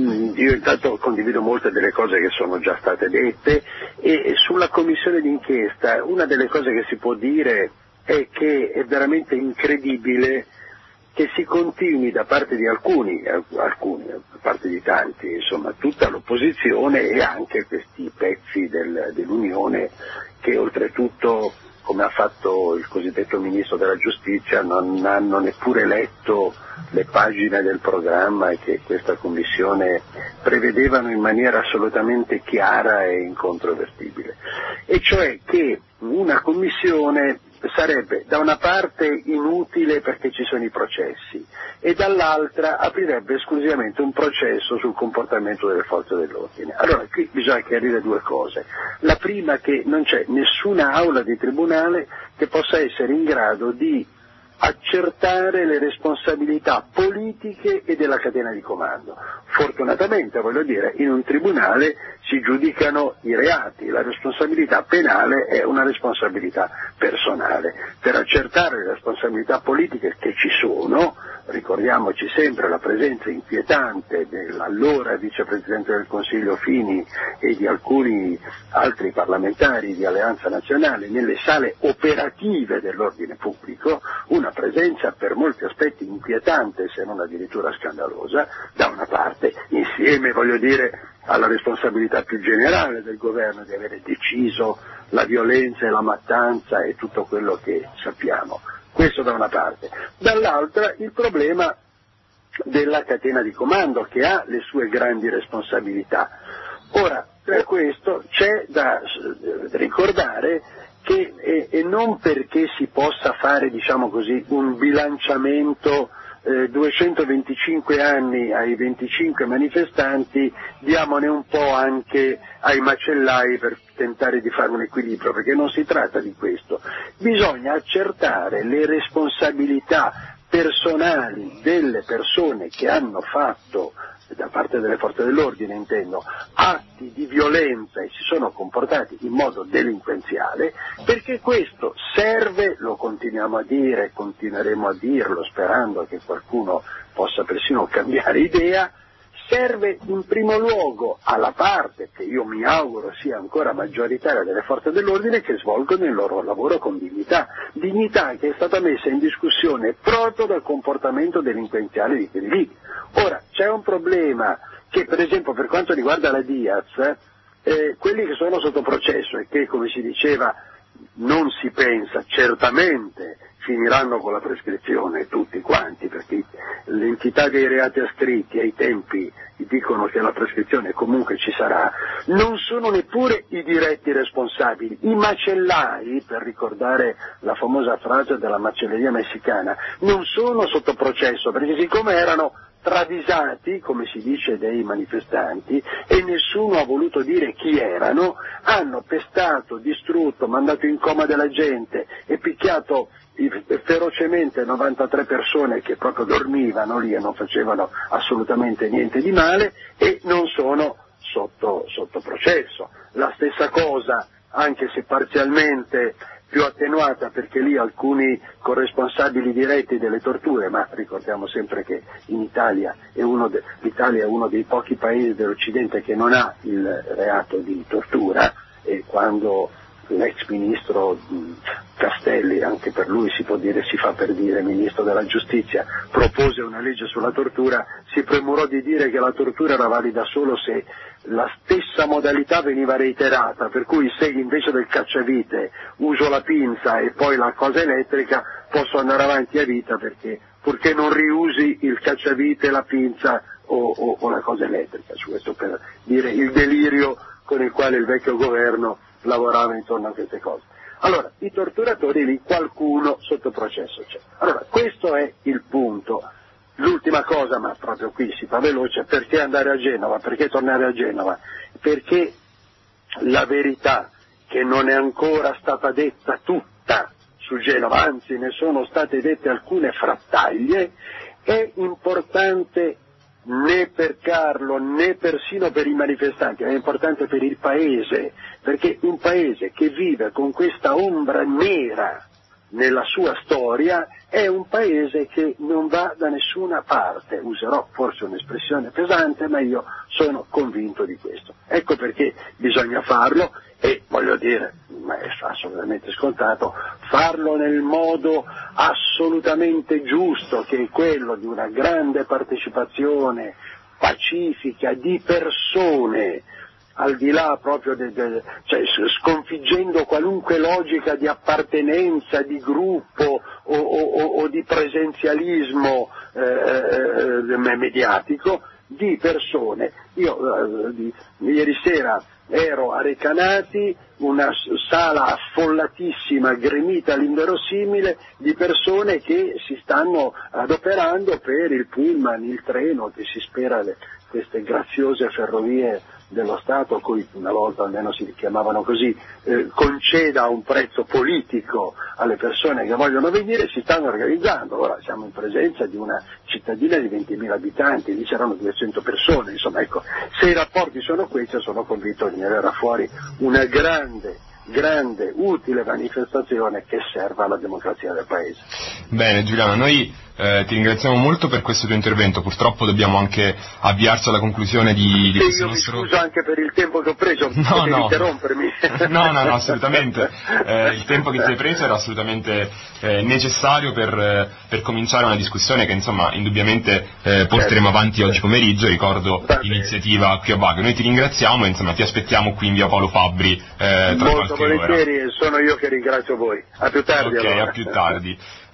io intanto condivido molte delle cose che sono già state dette e sulla commissione d'inchiesta una delle cose che si può dire è che è veramente incredibile che si continui da parte di alcuni, da parte di tanti, insomma, tutta l'opposizione e anche questi pezzi dell'Unione che oltretutto, come ha fatto il cosiddetto Ministro della Giustizia, non hanno neppure letto le pagine del programma che questa Commissione prevedevano in maniera assolutamente chiara e incontrovertibile. E cioè che una Commissione sarebbe da una parte inutile perché ci sono i processi e dall'altra aprirebbe esclusivamente un processo sul comportamento delle forze dell'ordine. Allora qui bisogna chiarire due cose. La prima, che non c'è nessuna aula di tribunale che possa essere in grado di accertare le responsabilità politiche e della catena di comando. Fortunatamente, voglio dire, in un tribunale si giudicano i reati, la responsabilità penale è una responsabilità personale. Per accertare le responsabilità politiche che ci sono, ricordiamoci sempre la presenza inquietante dell'allora vicepresidente del Consiglio Fini e di alcuni altri parlamentari di Alleanza Nazionale nelle sale operative dell'ordine pubblico, una presenza per molti aspetti inquietante, se non addirittura scandalosa, da una parte, insieme, voglio dire, alla responsabilità più generale del governo di avere deciso la violenza e la mattanza e tutto quello che sappiamo. Questo da una parte. Dall'altra il problema della catena di comando che ha le sue grandi responsabilità. Ora, per questo c'è da ricordare che, e non perché si possa fare, diciamo così, un bilanciamento 225 anni ai 25 manifestanti, diamone un po' anche ai macellai per tentare di fare un equilibrio, perché non si tratta di questo. Bisogna accertare le responsabilità personali delle persone che hanno fatto, da parte delle forze dell'ordine intendo, atti di violenza e si sono comportati in modo delinquenziale, perché questo serve, lo continuiamo a dire, continueremo a dirlo sperando che qualcuno possa persino cambiare idea, serve in primo luogo alla parte, che io mi auguro sia ancora maggioritaria, delle forze dell'ordine che svolgono il loro lavoro con dignità che è stata messa in discussione proprio dal comportamento delinquenziale di quelli lì. Ora, c'è un problema che per esempio per quanto riguarda la Diaz, quelli che sono sotto processo e che, come si diceva, non si pensa certamente finiranno con la prescrizione tutti quanti, perché l'entità dei reati ascritti ai tempi dicono che la prescrizione comunque ci sarà, non sono neppure i diretti responsabili. I macellai, per ricordare la famosa frase della macelleria messicana, non sono sotto processo, perché siccome erano travisati, come si dice dei manifestanti, e nessuno ha voluto dire chi erano, hanno pestato, distrutto, mandato in coma della gente e picchiato ferocemente 93 persone che proprio dormivano lì e non facevano assolutamente niente di male e non sono sotto processo. La stessa cosa, anche se parzialmente più attenuata, perché lì alcuni corresponsabili diretti delle torture, ma ricordiamo sempre che in Italia l'Italia è uno dei pochi paesi dell'Occidente che non ha il reato di tortura, e quando l'ex ministro Castelli, anche per lui si può dire, si fa per dire, ministro della giustizia, propose una legge sulla tortura, si premurò di dire che la tortura era valida solo se la stessa modalità veniva reiterata, per cui se invece del cacciavite uso la pinza e poi la cosa elettrica posso andare avanti a vita, perché purché non riusi il cacciavite, la pinza o la cosa elettrica. Questo per dire il delirio con il quale il vecchio governo lavorava intorno a queste cose. Allora, i torturatori lì, qualcuno sotto processo c'è. Allora, questo è il punto. L'ultima cosa, ma proprio qui si fa veloce, perché andare a Genova? Perché tornare a Genova? Perché la verità, che non è ancora stata detta tutta su Genova, anzi ne sono state dette alcune frattaglie, è importante né per Carlo né persino per i manifestanti, è importante per il Paese, perché un Paese che vive con questa ombra nera nella sua storia è un Paese che non va da nessuna parte. Userò forse un'espressione pesante, ma io sono convinto di questo. Ecco perché bisogna farlo, e voglio dire, ma è assolutamente scontato, farlo nel modo assolutamente giusto, che è quello di una grande partecipazione pacifica di persone, al di là proprio cioè sconfiggendo qualunque logica di appartenenza, di gruppo o di presenzialismo mediatico, di persone. Io ieri sera ero a Recanati, una sala affollatissima, gremita all'inverosimile, di persone che si stanno adoperando per il pullman, il treno, che si spera queste graziose ferrovie dello Stato, a cui una volta almeno si chiamavano così, conceda un prezzo politico alle persone che vogliono venire, si stanno organizzando. Ora siamo in presenza di una cittadina di 20.000 abitanti, lì c'erano 200 persone, insomma, ecco, se i rapporti sono questi sono convinto di ne verrà fuori una grande, utile manifestazione che serva alla democrazia del Paese. Bene Giuliano, noi ti ringraziamo molto per questo tuo intervento, purtroppo dobbiamo anche avviarci alla conclusione di questo nostro... Mi scuso anche per il tempo che ho preso, potevi interrompermi. No, assolutamente, il tempo che ti hai preso era assolutamente necessario per cominciare una discussione che insomma indubbiamente porteremo avanti oggi pomeriggio. Ricordo l'iniziativa qui a Bago. Noi ti ringraziamo e insomma ti aspettiamo qui in via Paolo Fabbri tra molto qualche ora. Volentieri, sono io che ringrazio voi. A più tardi. Ok, allora. A più tardi.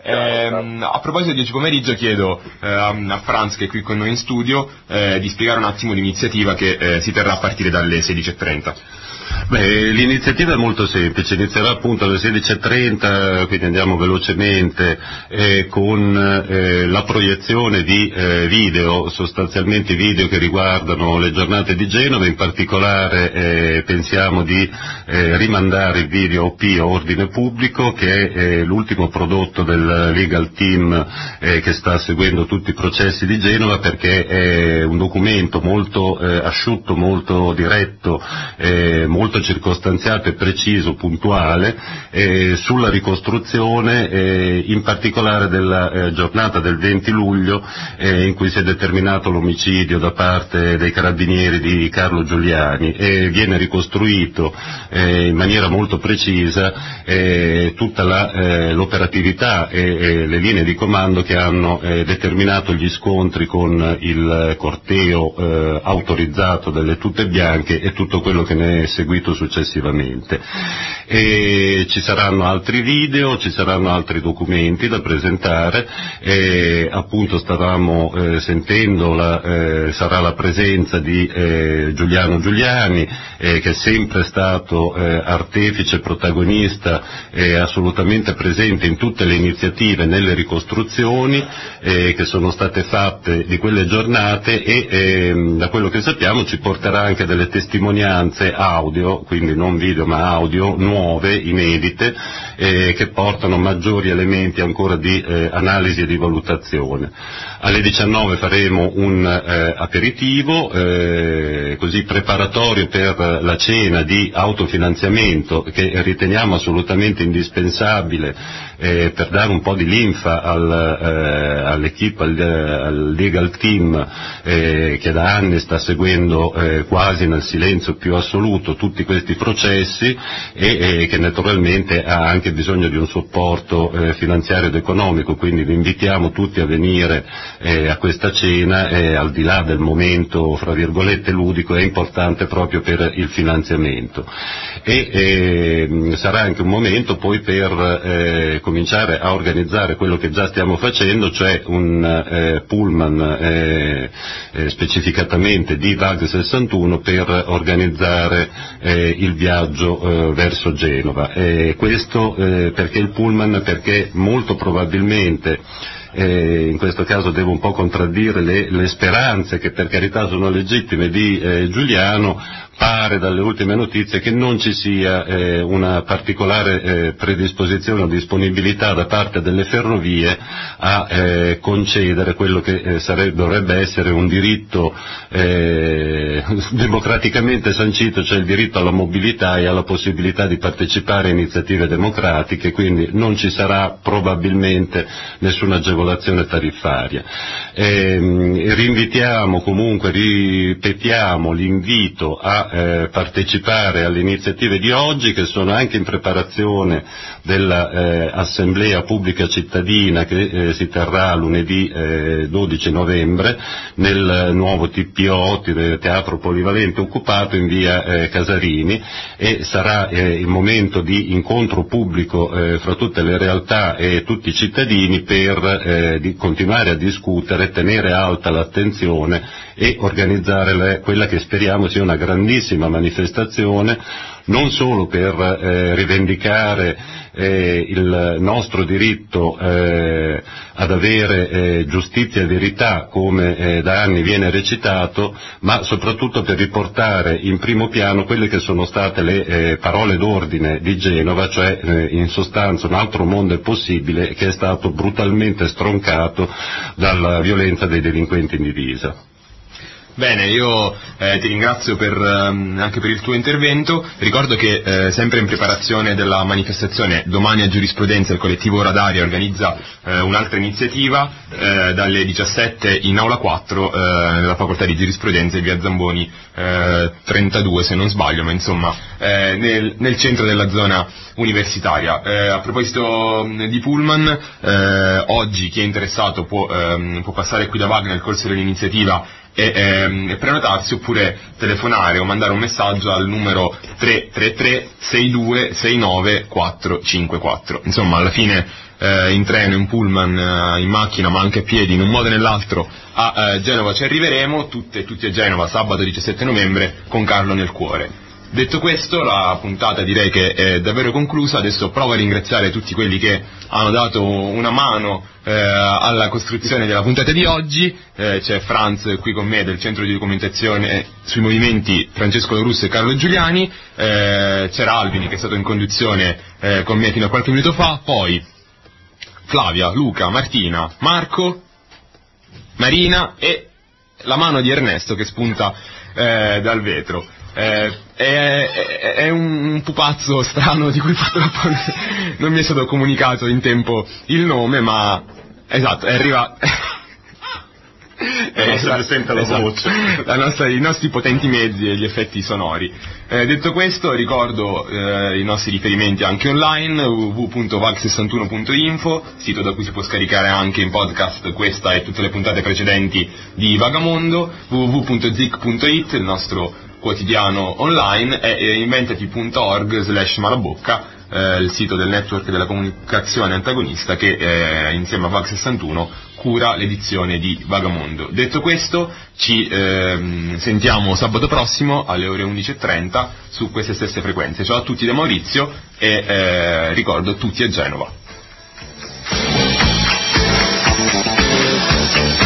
A proposito di oggi pomeriggio chiedo a Franz, che è qui con noi in studio, di spiegare un attimo l'iniziativa che si terrà a partire dalle 16:30. Beh, l'iniziativa è molto semplice, inizierà appunto alle 16:30, quindi andiamo velocemente, con la proiezione di video, sostanzialmente video che riguardano le giornate di Genova. In particolare pensiamo di rimandare il video OP, Ordine Pubblico, che è l'ultimo prodotto del legal team che sta seguendo tutti i processi di Genova, perché è un documento molto asciutto, molto diretto, molto circostanziato e preciso, puntuale, sulla ricostruzione in particolare della giornata del 20 luglio in cui si è determinato l'omicidio da parte dei carabinieri di Carlo Giuliani, e viene ricostruito in maniera molto precisa tutta l'operatività e le linee di comando che hanno determinato gli scontri con il corteo autorizzato delle tute bianche e tutto quello che ne è seguito successivamente. E ci saranno altri video, ci saranno altri documenti da presentare, e appunto stavamo sentendo sarà la presenza di Giuliano Giuliani, che è sempre stato artefice, protagonista, assolutamente presente in tutte le iniziative, nelle ricostruzioni che sono state fatte di quelle giornate, e da quello che sappiamo ci porterà anche delle testimonianze audio, quindi non video ma audio, nuove, inedite, che portano maggiori elementi ancora di analisi e di valutazione. Alle 19 faremo un aperitivo così preparatorio per la cena di autofinanziamento, che riteniamo assolutamente indispensabile per dare un po' di linfa all'equipe, al legal team che da anni sta seguendo quasi nel silenzio più assoluto tutti questi processi, e che naturalmente ha anche bisogno di un supporto finanziario ed economico, quindi vi invitiamo tutti a venire a questa cena, al di là del momento fra virgolette ludico, è importante proprio per il finanziamento, e sarà anche un momento poi per cominciare a organizzare quello che già stiamo facendo, cioè un pullman specificatamente di VAG 61 per organizzare il viaggio verso Genova. Questo perché il pullman? Perché molto probabilmente in questo caso devo un po' contraddire le speranze, che per carità sono legittime, di Giuliano, pare dalle ultime notizie che non ci sia una particolare predisposizione o disponibilità da parte delle ferrovie a concedere quello che dovrebbe essere un diritto democraticamente sancito, cioè il diritto alla mobilità e alla possibilità di partecipare a iniziative democratiche, quindi non ci sarà probabilmente nessuna agevolazione tariffaria. Rinvitiamo comunque, ripetiamo l'invito a partecipare alle iniziative di oggi, che sono anche in preparazione dell'assemblea pubblica cittadina che si terrà lunedì 12 novembre nel nuovo TPO, Teatro Polivalente Occupato, in via Casarini, e sarà il momento di incontro pubblico fra tutte le realtà e tutti i cittadini per di continuare a discutere, tenere alta l'attenzione e organizzare quella che speriamo sia una grandissima manifestazione, non solo per rivendicare il nostro diritto ad avere giustizia e verità, come da anni viene recitato, ma soprattutto per riportare in primo piano quelle che sono state le parole d'ordine di Genova, cioè in sostanza un altro mondo è possibile, che è stato brutalmente stroncato dalla violenza dei delinquenti in divisa. Bene, io ti ringrazio anche per il tuo intervento. Ricordo che sempre in preparazione della manifestazione domani a Giurisprudenza il collettivo Radaria organizza un'altra iniziativa dalle 17 in aula 4 nella facoltà di Giurisprudenza in via Zamboni 32 se non sbaglio, ma insomma nel centro della zona universitaria. A proposito di Pullman, oggi chi è interessato può passare qui da Wagner nel corso dell'iniziativa e prenotarsi, oppure telefonare o mandare un messaggio al numero 333 62 69 454. Insomma, alla fine in treno, in pullman, in macchina, ma anche a piedi, in un modo o nell'altro a Genova ci arriveremo, tutti a Genova sabato 17 novembre con Carlo nel cuore. Detto questo, la puntata direi che è davvero conclusa. Adesso provo a ringraziare tutti quelli che hanno dato una mano alla costruzione della puntata di oggi. C'è Franz qui con me del centro di documentazione sui movimenti, Francesco Lorusso e Carlo Giuliani, c'era Alvini che è stato in conduzione con me fino a qualche minuto fa, poi Flavia, Luca, Martina, Marco, Marina e la mano di Ernesto che spunta dal vetro. È un pupazzo strano di cui purtroppo non mi è stato comunicato in tempo il nome, ma esatto, arriva se sente la voce, i nostri potenti mezzi e gli effetti sonori. Detto questo, ricordo i nostri riferimenti anche online: www.vag61.info, sito da cui si può scaricare anche in podcast questa e tutte le puntate precedenti di Vagamondo, www.zic.it, il nostro quotidiano online, e inventati.org/malabocca, il sito del network della comunicazione antagonista che insieme a Vag61 cura l'edizione di Vagamondo. Detto questo, ci sentiamo sabato prossimo alle ore 11:30 su queste stesse frequenze. Ciao a tutti da Maurizio e ricordo tutti a Genova.